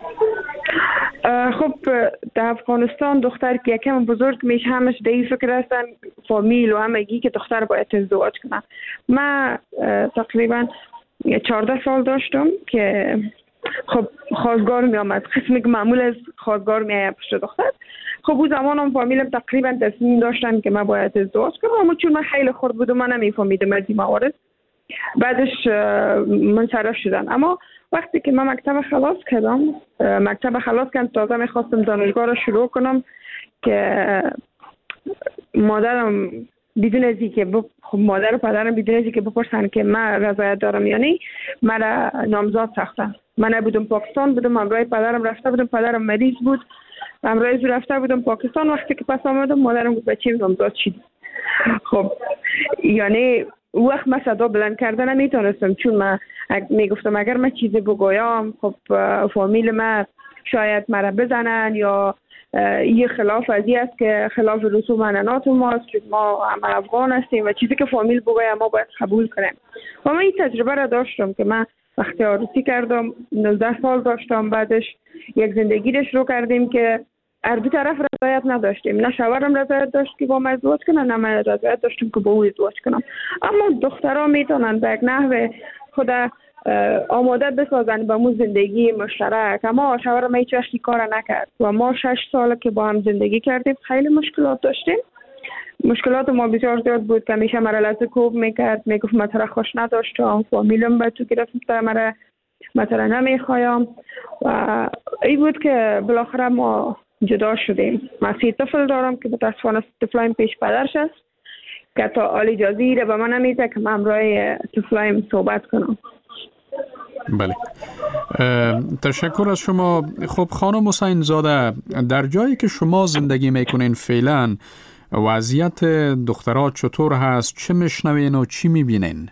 خب در افغانستان دختر که یکم بزرگ میشه همش در این فکر هستن فامیل و همگی که دختر باید ازدواج کنن. من تقریبا 14 سال داشتم که خب خواستگار می آمد، قسمی که معمول از خواستگار می آید پشت دختر. خب اون زمان هم فامیلم تقریبا تصمیم داشتن که من باید ازدواج کنم، اما چون من خیلی خرد بودم من نمیفهمیدم از این موارد. بعدش منصرف شدن. اما وقتی که من مکتب خلاص کردم تازه میخواستم دانشگاه رو شروع کنم که مادرم بدون از اینکه مادر و پدرم بدون از اینکه بپرسن که من رضایت دارم یا نه مرا نامزاد ساختن. من نبودم پاکستان بودم، همراه پدرم رفته بودم، پدرم مریض بود، همراه او رفته بودم پاکستان. وقتی که پس آمدم مادرم گفت بچه نامزاد شدی. خب یعنی وقت من صدا بلند کردن نمیتونستم، چون من میگفتم اگر من چیزی بگویم خب فامیل من شاید مرا بزنن یا یه خلاف ازی است که خلاف رسوم انانات ماست، چون ما همه افغان هستیم و چیزی که فامیل بگویم ما باید قبول کنیم. و من این تجربه را داشتم که من وقتی عروسی کردم 19 سال داشتم، بعدش یک زندگی را شروع کردیم که هر دو طرف رضایت نداشتیم. نه شوهرم رضایت داشت که با من ازدواج کنه، نه من رضایت داشتم که با او ازدواج کنم. اما دخترها میتونن به یک نحو خود آماده بسازن به مو زندگی مشترک. اما شوهرم هیچ وقت کار نکرد و ما 6 سال که با هم زندگی کردیم خیلی مشکلات داشتیم. مشکلات ما بسیار زیاد بود که همیشه مرا لحظه کوب میکرد، میگفت من تو را خوش نداشتم، فامیلم به تو گرفته، مرا مثلا نمیخوایم. و این بود که بالاخره ما جدا شدیم. من 3 طفل دارم که متاسفانه طفلایم پیش پدرش است که تا حال اجازه ایره به من نمیده که من همراه طفلایم صحبت کنم.
بله، تشکر از شما. خب خانم حسین زاده، در جایی که شما زندگی میکنین فعلا وضعیت دخترها چطور هست؟ چه میشنوین و چی میبینین؟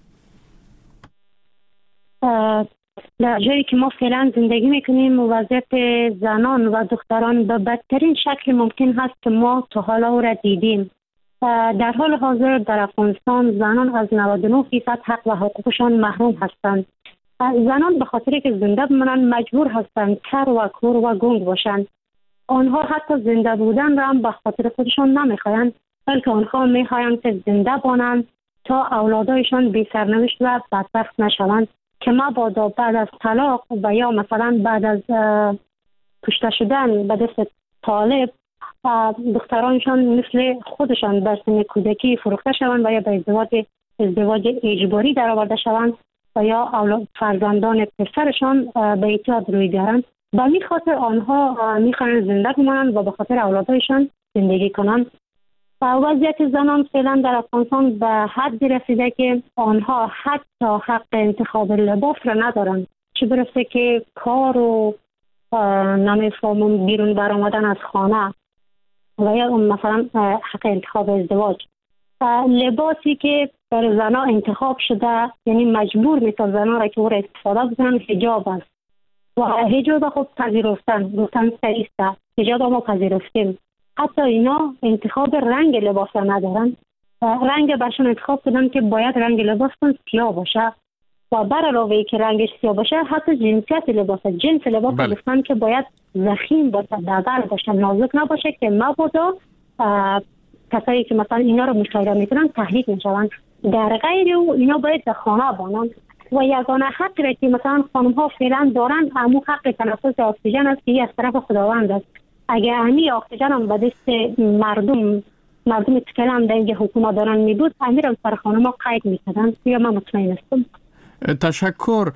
در جایی که ما فعلا زندگی میکنیم وضعیت زنان و دختران به بدترین شکل ممکن هست که ما تا حالا او را دیدیم. در حال حاضر در افغانستان زنان از 99% حق و حقوقشان محروم هستند. زنان به خاطر که زنده بمانند مجبور هستند کر و کور و گنگ باشند. آنها حتی زنده بودن را هم به خاطر خودشان نمیخواهند، بلکه آنها میخواهند که زنده بمانند تا اولادایشان بی سرنوشت و بدبخت نشوند، که مبادا بعد از طلاق و یا مثلا بعد از کشته شدن به دست طالب دخترانشان مثل خودشان در سن کودکی فروخته شوند و یا به ازدواج اجباری در آورده شوند و یا فرزندان پسرشان به اعتیاد روی بیارند. به این خاطر آنها میخواهند زنده بمانند و به خاطر اولادایشان زندگی کنند. وضعیت زنان فعلا در افغانستان به حدی رسیده که آنها حتی حق انتخاب لباس را ندارند، چه برسه که کار و نمیفهمم بیرون برآمدن از خانه و یا مثلا حق انتخاب ازدواج. لباسی که برای زنها انتخاب شده، یعنی مجبور میتون زنها را که او را استفاده بکنن، حجاب است و حجاب خب پذیرفتن گفتن سریسته، حجاب ما پذیرفتیم. حتی اینا انتخاب رنگ لباس را ندارن، رنگ برشون انتخاب کردن که باید رنگ لباس سیاه باشه و بر علاوه که رنگش سیاه باشه حتی جنسیت لباس، جنس لباس گفتن که باید ضخیم باشه، دبر باشه، نازک نباشه که مبادا کسایی که مثلا اینا رو مشاهده میکنن تهدید میشوند. در غیر او اینا باید در خانه بانند و یگانه حقی را که مثلا خانم ها فعلا دارن همون حق تنفس اکسیژن است که از طرف خداوند است. اگر همی اکسیژن هم به دست مردم تکل هم در اینجا حکومت دارن میبود، امیر هم سر خانم ها قید میکردن یا من مطمئن هستم.
تشکر.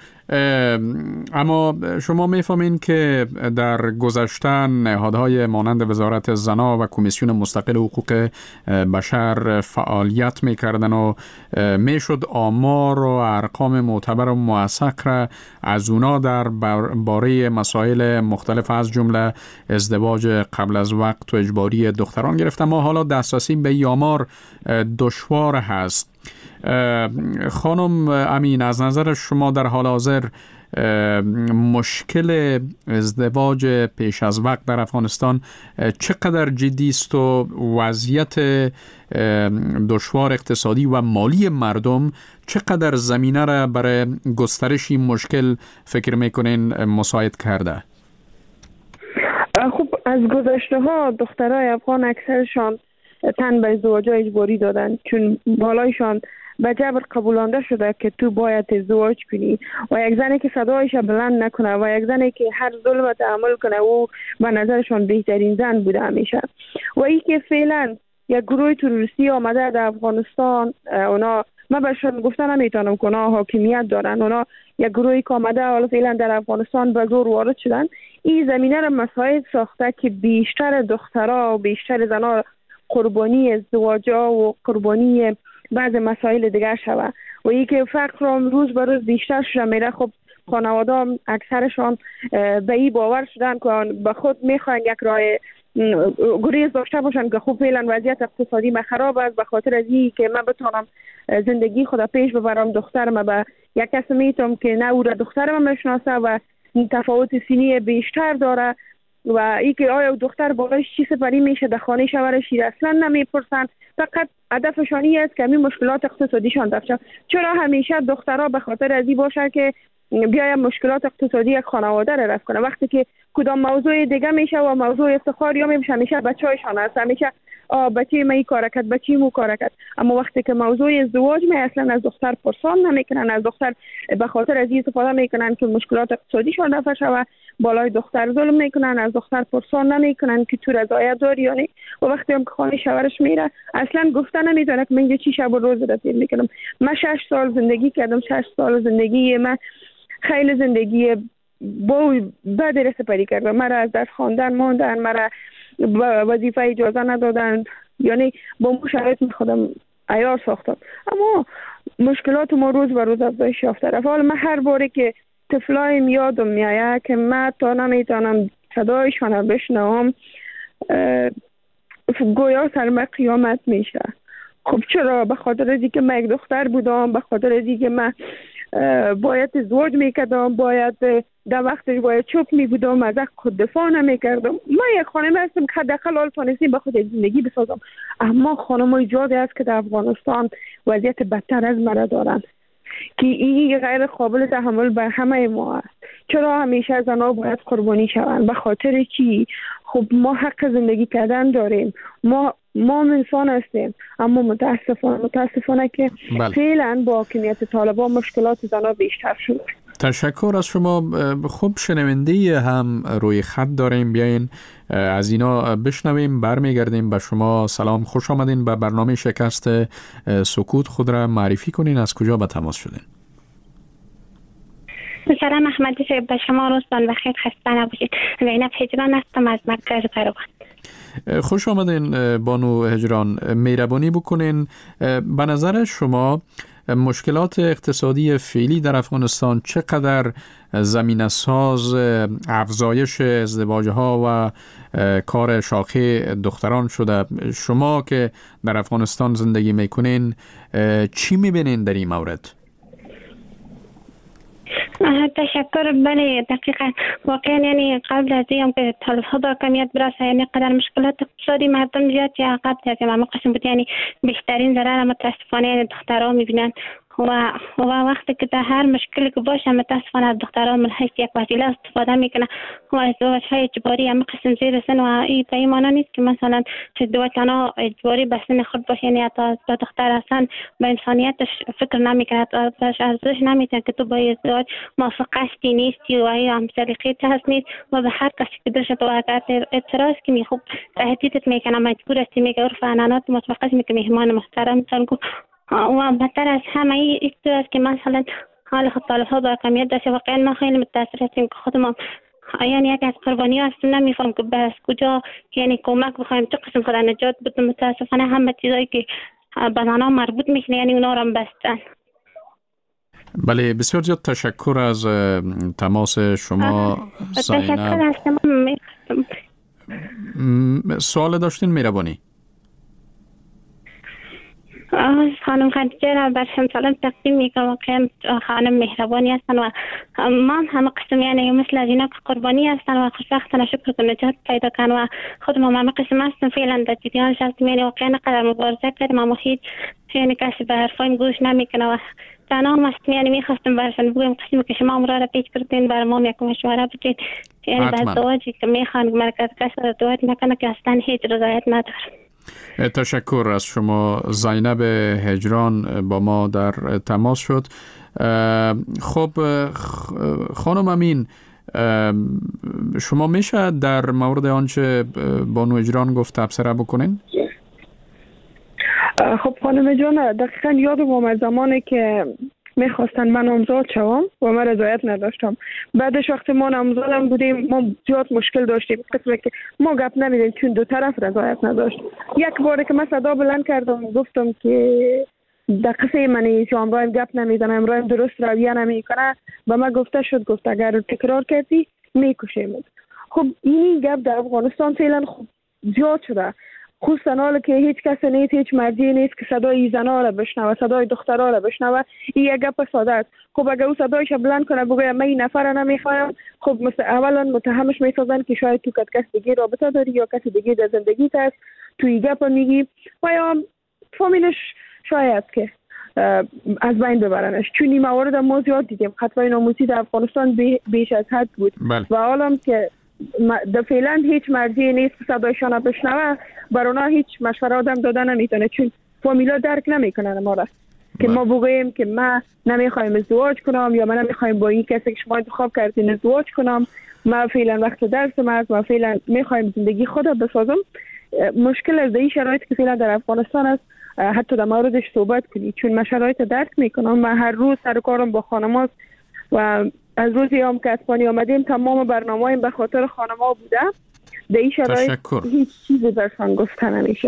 اما شما میفهمین که در گذشته نهادهای مانند وزارت زنا و کمیسیون مستقل حقوق بشر فعالیت میکردن و میشد آمار و ارقام معتبر و موثق را از اونا در باره مسائل مختلف از جمله ازدواج قبل از وقت و اجباری دختران گرفتن. ما حالا دسترسی به این آمار دشوار هست. خانم امین، از نظر شما در حال حاضر مشکل ازدواج پیش از وقت در افغانستان چقدر جدی است و وضعیت دشوار اقتصادی و مالی مردم چقدر زمینه را برای گسترش این مشکل فکر میکنین مساعد کرده؟
خب از گذشته ها دخترای افغان اکثرشان تن به ازدواج اجباری دادن، چون بالایشان به جبر قبولانده شده که تو باید ازدواج کنی و یک زنی که صدایش بلند نکنه و یک زنی که هر ظلم تحمل کنه او به نظرشان بهترین زن بوده همیشه. و این که فعلا یک گروه تروریستی آمده در افغانستان، اونا من برشان گفتن نمیتونم که اونا حاکمیت دارن، اونا یک گروهی که آمده حالا فعلا در افغانستان به زور وارد شدن، این زمینه را مساعد ساخته که بیشتر دخترها و بیشتر زنها قربانی ازدواج‌ها و قربانی بعض مسائل دیگر شود و این که فقر هم روز به روز بیشتر شده میره. خب خانواده هم اکثرشان به این باور شدن که به خود میخواین یک راه گریز داشته باشن که خوب فعلا وضعیت اقتصادی ما خراب است، به خاطر از این که من بتونم زندگی خود پیش ببرم دخترم به یک کس میتونم که نه او را دخترم میشناسه و تفاوت سنی بیشتر داره و ای که آیا دختر بالایش چی سپری میشه در خانه شوهرش اصلا نمیپرسن، فقط هدفشان این است که همین مشکلات اقتصادیشان دفع شد. چرا همیشه دخترها به خاطر از این باشه که بیایم مشکلات اقتصادی یک خانواده را رفع کنه، وقتی که کدام موضوع دیگه میشه و موضوع افتخار یا میشه همیشه بچه‌هایشان هست، همیشه بچه من این کار کرد، بچه مو کار کرد. اما وقتی که موضوع ازدواج می اصلا از دختر پرسان نمیکنن، از دختر به خاطر از این استفاده میکنن که مشکلات اقتصادیشان رفع شود، بالای دختر ظلم میکنن، از دختر پرسان نمیکنن که تو رضایت داری یا نه. و وقتی هم که خانه شوهرش میره اصلا گفتن نمیدونه که من چی شب و روز رسید میکنم. من 6 سال زندگی کردم، 6 سال زندگی من خیلی زندگی با بد رسپری کردم، مرا از درس خواندن ماندن، مرا وظیفه اجازه ندادن، یعنی با مو شرایط خودم عیار ساختم. اما مشکلات ما روز به روز افزایش یافته رفت. حالا من هر باری که طفلایم یادم میآید که من تا نمیتونم صدایشان بشنوم، گویا سرم قیامت میشه. خب چرا؟ به خاطر از اینکه من یک دختر بودم، به خاطر از اینکه من باید ازدواج میکردم، باید در وقتش باید چوب میبودم، از خود دفاع نمیکردم. من یک خانم هستم که حداقل حال تونستیم به خود زندگی بسازم. اما خانم‌های زیادی هست که در افغانستان وضعیت بدتر از مرا دارند که این غیر قابل تحمل بر همه ما است. چرا همیشه زنها باید قربانی شوند؟ به خاطر چی؟ خب ما حق زندگی کردن داریم، ما انسان هستیم، اما متاسفانه که فعلا با حاکمیت طالبان مشکلات زنها بیشتر شده.
تشکر از شما. خوب شنونده هم روی خط داریم، بیاین از اینا بشنویم، برمیگردیم به شما. سلام، خوش آمدین به برنامه شکست سکوت. خود را معرفی کنین، از کجا به تماس شدین؟
سلام احمدی صاحب، به شما روزتان بخیر، خسته نباشید. زینب هجران هستم از مرکز قروان.
خوش آمدین بانو هجران. مهربانی بکنین، به نظر شما مشکلات اقتصادی فعلی در افغانستان چقدر زمینه ساز افزایش ازدواج‌ها و کار شاخه دختران شده؟ شما که در افغانستان زندگی میکنین چی میبینین در این مورد؟
تشکر. بله دقیقا، واقعا یعنی قبل از این که طالب‌ها با حاکمیت برسه، یعنی قدر مشکلات اقتصادی مردم زیاد یا قبل از این قسم بود، یعنی بیشترین ضرر متاسفانه دخترها میبینن و وقتی که در هر مشکلی که باشه متاسفانه از دخترها من حیث یک وسیله استفاده میکنه و ازدواج‌های اجباری هم قسم زیر سن و این به این معنی نیست که مثلا ازدواج تنها اجباری به سن خود باشه، یعنی حتی با دختر اصلا به انسانیتش فکر نمیکنه، بهش ارزش نمیده که تو با ازدواج موافق هستی نیستی و یا هم سلیقه‌ت هست نیست و به هر کسی که درش تو اگر اعتراض کنی خب تهدیدت میکنه، مجبور هستی، میگه عرف عنعنات مطلقه میگه مهمان محترم تنگو. و بدتر از همه این است که مثلا حال خود طالب‌ها با حاکمیت داشته. واقعا ما خیلی متاثر هستیم که خودمون یعنی یک از قربانی هستیم، نمیفهم که بس کجا یعنی کمک بخوایم، چه قسم خدا نجات بود. متاسفانه همه چیزایی که به زنان مربوط میشه یعنی اونا رو هم بستن.
بله، بسیار زیاد تشکر از تماس شما زینب.
تشکر از شما.
سوال داشتین مهربانی؟
خانم خدیجه را بر شما سلام تقدیم میکنم. واقعا خانم مهربانی هستن و ما همه قسم یعنی مثل از اینا که قربانی هستن و خوشبختانه شکر که نجات پیدا کن و خود ما همه قسم هستن فعلا در جریان هستیم. یعنی واقعا قدر مبارزه کردیم اما هیچ یعنی کسی به حرفایم گوش نمیکنه و تنها هم هستیم. یعنی میخواستم برشان بگویم قسمی که شما امرا را پیچ کردین بر ما یک مشوره بدین، یعنی بعد ازدواجی که میخوان مرکز کسی ازدواج نکنه که اصلا هیچ رضایت نداره.
تشکر از شما. زینب هجران با ما در تماس شد. خب خانم امین، شما میشه در مورد آنچه بانو هجران گفت تبصره بکنین؟
خب خانم هجران دقیقا یادم اومد زمانی که میخواستن من نامزاد شوم و من رضایت نداشتم. بعدش وقتی ما نامزادم بودیم ما زیاد مشکل داشتیم، قسمه که ما گپ نمیدیم چون دو طرف رضایت نداشت. یک باره که من صدا بلند کردم گفتم که در قصه منی که امرایم گپ نمیزنه، امرایم درست رویه نمیکنه، و من گفته شد گفت اگر تکرار کردی میکشیم. خب این گپ در افغانستان فعلا خب زیاد شده، خصوصا حالا که هیچ کس نیست، هیچ مردی نیست که صدای زنها را بشنوه، صدای دخترها را بشنوه. این یک گپ ساده است. خب اگر او صدایش بلند کنه بگه من این نفر را نمیخوایم، خب اولا متهمش میسازن که شاید تو کس دیگه رابطه داری یا کسی دیگه در زندگیت هست، تو این گپ میگی و یا فامیلش شاید که از بین ببرنش. چون این موارد ما زیاد دیدیم. خطای ناموسی در افغانستان بیش از حد بود. و حالا که در فعلا هیچ مردی نیست که صدایشان را بشنوه، بر اونا هیچ مشوره آدم دادن نمیتونه، چون فامیلا درک نمیکنن ما را که ما بگوییم که ما نمیخوایم ازدواج کنم یا من نمیخوایم با این کسی که شما انتخاب کردین ازدواج کنم، ما فعلا وقت درس ما فعلا میخوایم زندگی خود را بسازم. مشکل از این شرایط که فعلا در افغانستان است حتی در موردش صحبت کنی، چون من شرایط درک میکنم. من هر روز سر کارم با خانم‌هاست و از روزی هم که اسپانی آمدیم تمام برنامه‌ایم به خاطر خانم‌ها بوده. در این شرایط هیچ چیزی برشان گفته نمیشه.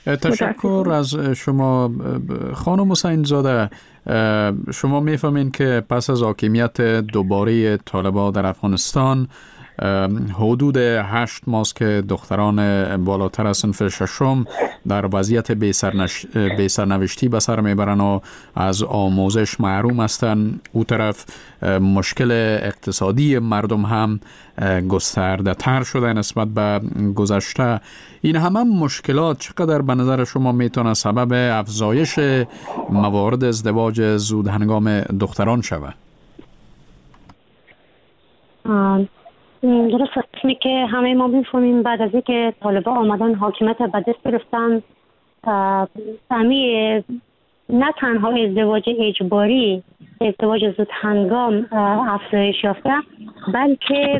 تشکر از شما خانم حسین زاده. شما میفهمین که پس از حاکمیت دوباره طالبان در افغانستان حدود 8 ماه که دختران بالاتر از صنف ششم در وضعیت بی‌سرنوشتی به سر میبرن و از آموزش محروم هستند. او طرف مشکل اقتصادی مردم هم گسترده تر شده نسبت به گذشته. این همه مشکلات چقدر به نظر شما میتونه سبب افزایش موارد ازدواج زود هنگام دختران شود؟
درست است که همه ما می‌فهمیم بعد از اینکه طالبان آمدن حاکمیت به دست گرفتن، نه تنها ازدواج اجباری، ازدواج زود هنگام افزایش یافته، بلکه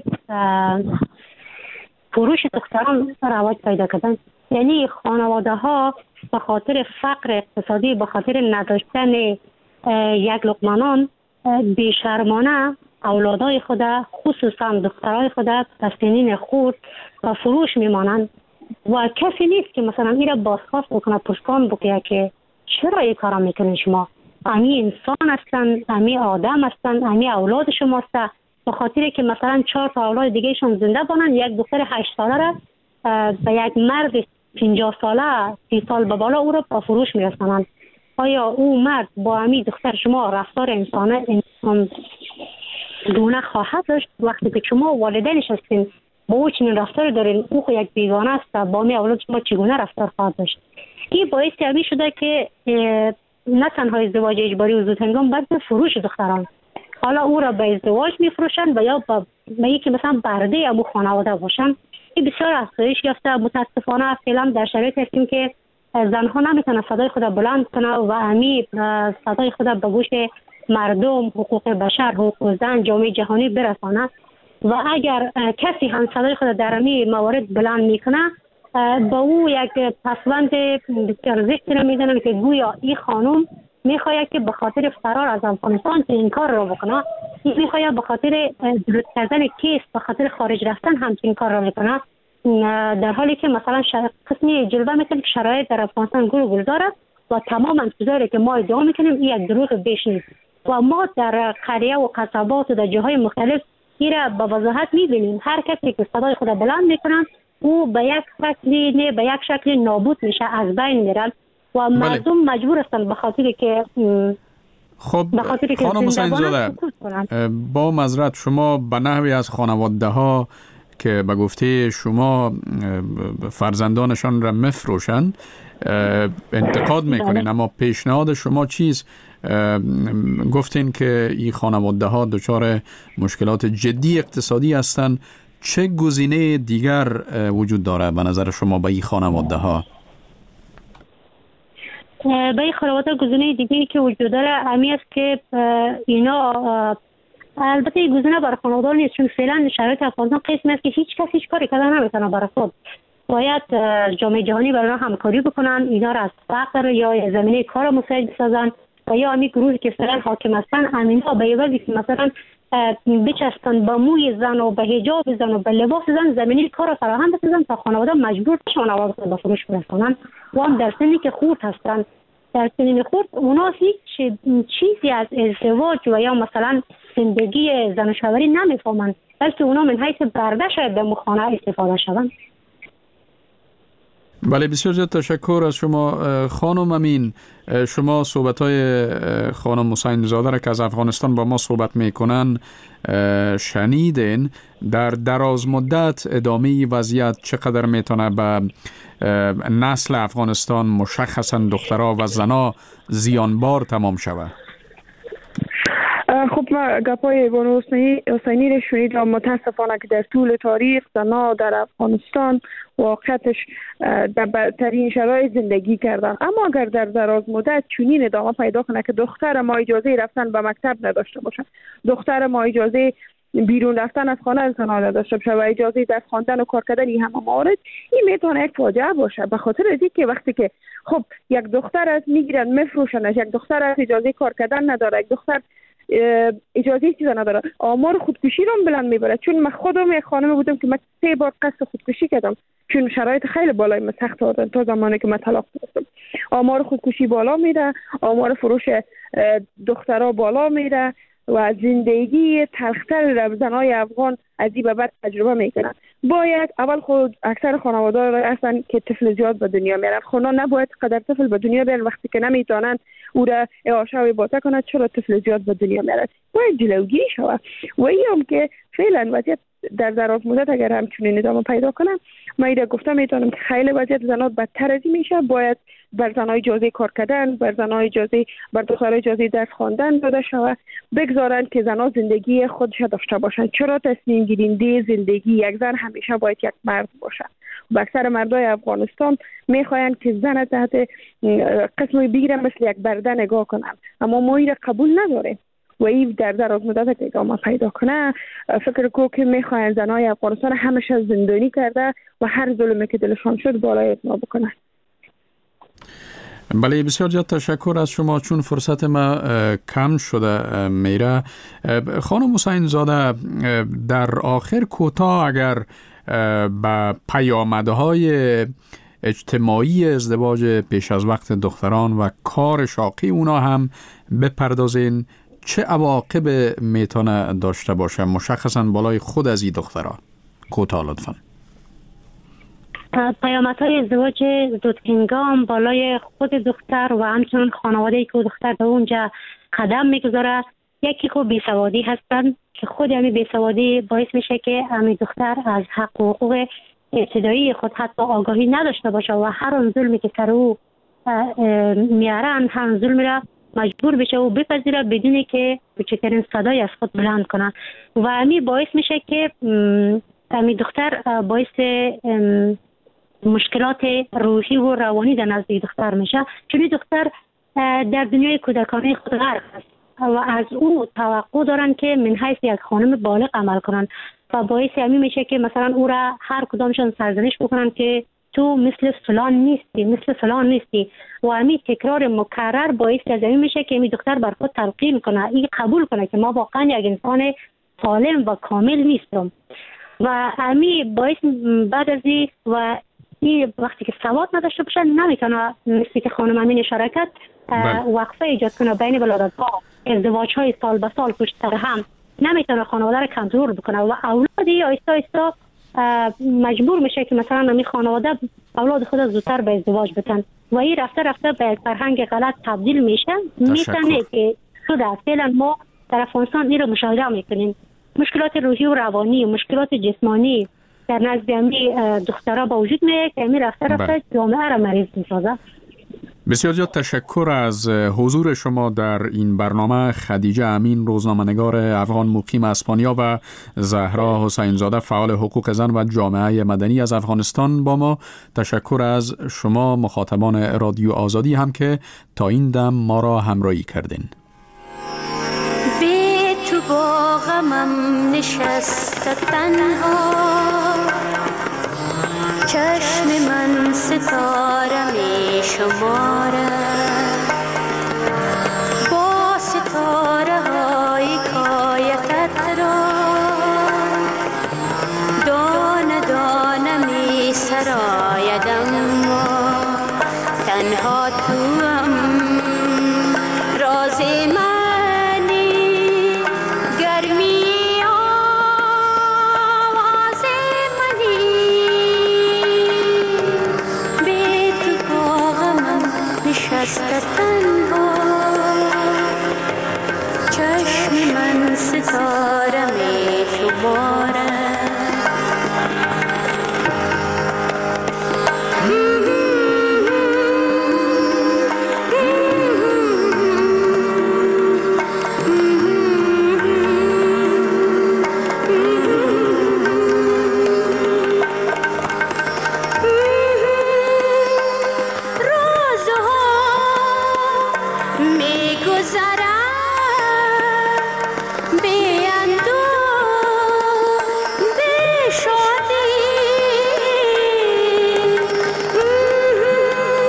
فروش دختران رواج پیدا کردن. یعنی خانواده ها به خاطر فقر اقتصادی، به خاطر نداشتن یک لقمه نان، بیشرمانه اولادای خود، خصوصا دخترای خود به سنین خورد و فروش میمانند و کسی نیست که مثلا این را بازخواست بکنه، پرسان بکنه که چرا این کارا میکنین شما؟ امی انسان هستن، امی آدم هستن، امی اولاد شما هستن. به خاطر که مثلا 4 تا اولاد دیگه شون زنده بانن، یک دختر 8 ساله را به یک مرد 50 ساله 30 سال به بالا او را با فروش میرسانند. آیا او مرد با امی دختر شما رفتار انسان گونه خواهد داشت؟ وقتی که شما والدینش هستین با او چنین رفتار دارین، او یک بیگانه است، با می اولاد شما چگونه رفتار خواهد داشت؟ این باعث همین شده که نه تنها ازدواج اجباری و زود هنگام، بلکه فروش دختران، حالا او را به ازدواج میفروشن و یا به یکی مثلا برده امو خانواده باشن. این بسیار افزایش یافته. متاسفانه فعلا در شرایطی هستیم که زنها نمیتونه صدای خود بلند کنه و امی صدای خود به گوش مردم، حقوق بشر، حقوق زن، جامعه جهانی برسانه و اگر کسی هم صدای خود در امی موارد بلند میکنه، با او یک پسوند بسیار زشتی را میزنن که گویا این خانم میخواید که به خاطر فرار از افغانستان این کار را بکنه، میخواید به خاطر درست کردن کیس به خاطر خارج رفتن هم این کار را میکنه، در حالی که مثلا قسمی جلوه میکنه که شرایط در افغانستان گلزار است و تمام انتظاری که ما ادعا میکنیم این یک دروغ بیش نیست و ما در قریه و قصبات و در جاهای مختلف این را به وضاحت میبینیم. هر کسی که صدای خود بلند میکنن او به یک شکلی نابود میشه، از بین میرن و مردم مجبور هستند به خاطر که
خب خانم حسین زاده، با معذرت شما به نحوی از خانواده ها که به گفته شما فرزندانشان را مفروشند انتقاد میکنین، اما پیشنهاد شما چیست؟ گفتین که این خانواده ها دچار مشکلات جدی اقتصادی هستند. چه گزینه دیگر وجود داره به نظر شما به این خانواده ها؟
به این خانواده گزینه دیگری که وجود داره همی است که اینا، البته این گزینه برای خانواده نیست، چون فعلا شرایط افغانستان قسمی است که هیچ کس هیچ کاری کردن نمیتونه برای خود. باید جامعه جهانی برای همکاری بکنن، اینا را از فقر یا زمینه کار مساعد بسازن و یا همین گروهی که فعلا حاکم هستن همینا به یه که مثلا بچستن به موی زن و به حجاب زن و به لباس زن زمینه کار را فراهم بسازن تا خانواده مجبور بشن آواز به فروش برسونن و هم در سنی که خورد هستن. در سنین خورد اونا هیچ چیزی از ازدواج و یا مثلا زندگی زن و شوهری نمیفهمن، بلکه اونا من حیث برده شاید به مخانه استفاده شدن.
بله، بسیار زیاد تشکر از شما خانم امین. شما صحبت‌های خانم حسین زاده را که از افغانستان با ما صحبت میکنن شنیدین. در دراز مدت ادامه وضعیت چقدر میتونه به نسل افغانستان مشخصا دخترها و زنها زیانبار تمام شود؟
خب ما گپای بانو حسینی رو شنیدم. متاسفانه که در طول تاریخ زنها در افغانستان واقعیتش در بدترین شرایط زندگی کردن، اما اگر در دراز مدت چنین ادامه پیدا کنه که دختر ما اجازه رفتن به مکتب نداشته باشه، دختر ما اجازه بیرون رفتن از خانه نداشته باشه و اجازه درس خواندن و کار کردن این همه موارد، این میتونه یک فاجعه باشه. به خاطر از اینکه وقتی که خب یک دختر از میگیرن میفروشنش، یک دختر از اجازه کار کردن نداره، یک دختر اجازه چیزا نداره. آمار خودکشی رو بلند میبره. چون من خودم یک خانم بودم که من 3 بار قصد خودکشی کردم چون شرایط خیلی بالای من سخت آوردن تا زمانی که من طلاق گرفتم. آمار خودکشی بالا میره، آمار فروش دخترها بالا میره و زندگی تلختر زنای افغان از این به بعد تجربه میکنن. باید اول خود اکثر خانواده‌ها هستن که طفل زیاد به دنیا میارن. خونه نباید قدر طفل به دنیا بیارن وقتی که نمیتونن او را اعاشه و باطه کنند چرا طفل زیاد به دنیا میارن. باید جلوگیری شود و این هم که فعلا وضعیت در دراز مدت اگر همچنین ادامه پیدا کنم من ایده گفتم میتونم که خیلی وضعیت زنات بدتر از این میشه. باید بر زنای اجازه کار کردن، بر زنای اجازه، بر دخترای اجازه درس خواندن داده شود. بگذارن که زنها زندگی خودش داشته باشن. چرا تصمیم گیرنده زندگی یک زن همیشه باید یک مرد باشه؟ و اکثر مردای افغانستان میخواین که زن تحت قسمی بگیرن مثل یک برده نگاه کنن، اما ما این قبول نداریم و این در دراز مدت که ادامه پیدا کنه فکر کو که میخواین زنای افغانستان همیشه زندانی کرده و هر ظلمی که دلشان شد بالای اتنا بکنن.
بله، بسیار زیاد تشکر از شما. چون فرصت ما کم شده میره، خانم حسین زاده در آخر کوتاه اگر به پیامدهای اجتماعی ازدواج پیش از وقت دختران و کار شاقی اونا هم بپردازین، چه عواقب میتونه داشته باشه مشخصا بالای خود از این دخترها؟ کوتاه لطفا.
پیامدهای ازدواج زودهنگام بالای خود دختر و همچنان خانواده‌ای که دختر به اونجا قدم میگذاره، یکی که بیسوادی هستن که خود همین بیسوادی باعث میشه که همین دختر از حق و حقوق ابتدایی خود حتی آگاهی نداشته باشه و هر اون ظلمی که سر او میارن هم ظلم را مجبور بشه و بپذیره بدونی که کوچکترین صدای از خود بلند کنه و همین باعث میشه که همین دختر باعث مشکلات روحی و روانی در نزد دختر میشه، چون دختر در دنیای کودکانه خود غرق است و از او توقع دارن که من حیث یک خانم بالغ عمل کنن و باعث همین میشه که مثلا او را هر کدامشان سرزنش بکنن که تو مثل فلان نیستی، مثل فلان نیستی و همین تکرار مکرر باعث از همین میشه که این دختر بر خود تلقین کنه، این قبول کنه که ما واقعا یک انسان سالم و کامل نیستم و همین باعث بعد از این و این وقتی که سواد نداشته باشه نمیتونه مثل که خانم امین اشاره کرد وقفه ایجاد کنه بین ولادت‌ها، ازدواج‌های سال به سال پشت سر هم، نمیتونه خانواده رو کنترل بکنه و اولادی آیستا آیستا مجبور میشه که مثلا همین خانواده اولاد خود زودتر به ازدواج بتن و این رفته رفته به یک فرهنگ غلط تبدیل میشه. میتونه که شده فعلا ما در افغانستان این رو مشاهده میکنیم، مشکلات روحی و روانی، مشکلات جسمانی در نزد همین دخترها با وجود میاد که همین رفته رفته جامعه را مریض میسازه.
بسیار زیاد تشکر از حضور شما در این برنامه. خدیجه امین، روزنامه‌نگار افغان مقیم اسپانیا و زهرا حسین زاده، فعال حقوق زن و جامعه مدنی از افغانستان با ما. تشکر از شما مخاطبان رادیو آزادی هم که تا این دم ما را همراهی کردین.
بی تو با غمم نشست تنها، چشم من ستاره می شمارد، با ستاره های کایتت را دانه دانه می سرایدم و تنها توام راز منی گرمی تنها، چشم من ستاره می شمارد.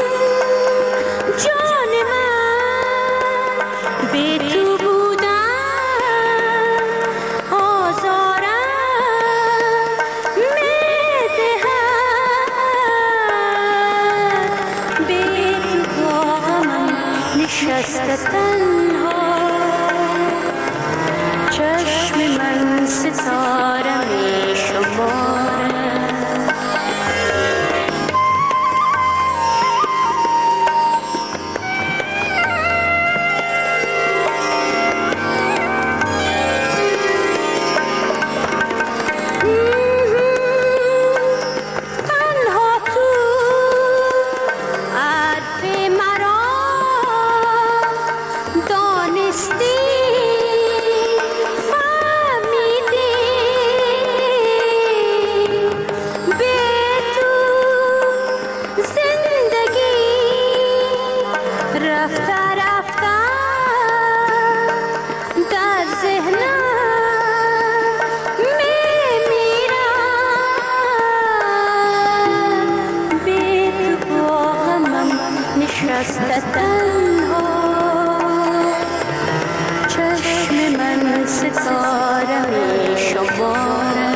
بی تو بودم نشسته تنها چشم من ستاره می شماره نشسته تنها چشم من ستاره می شماره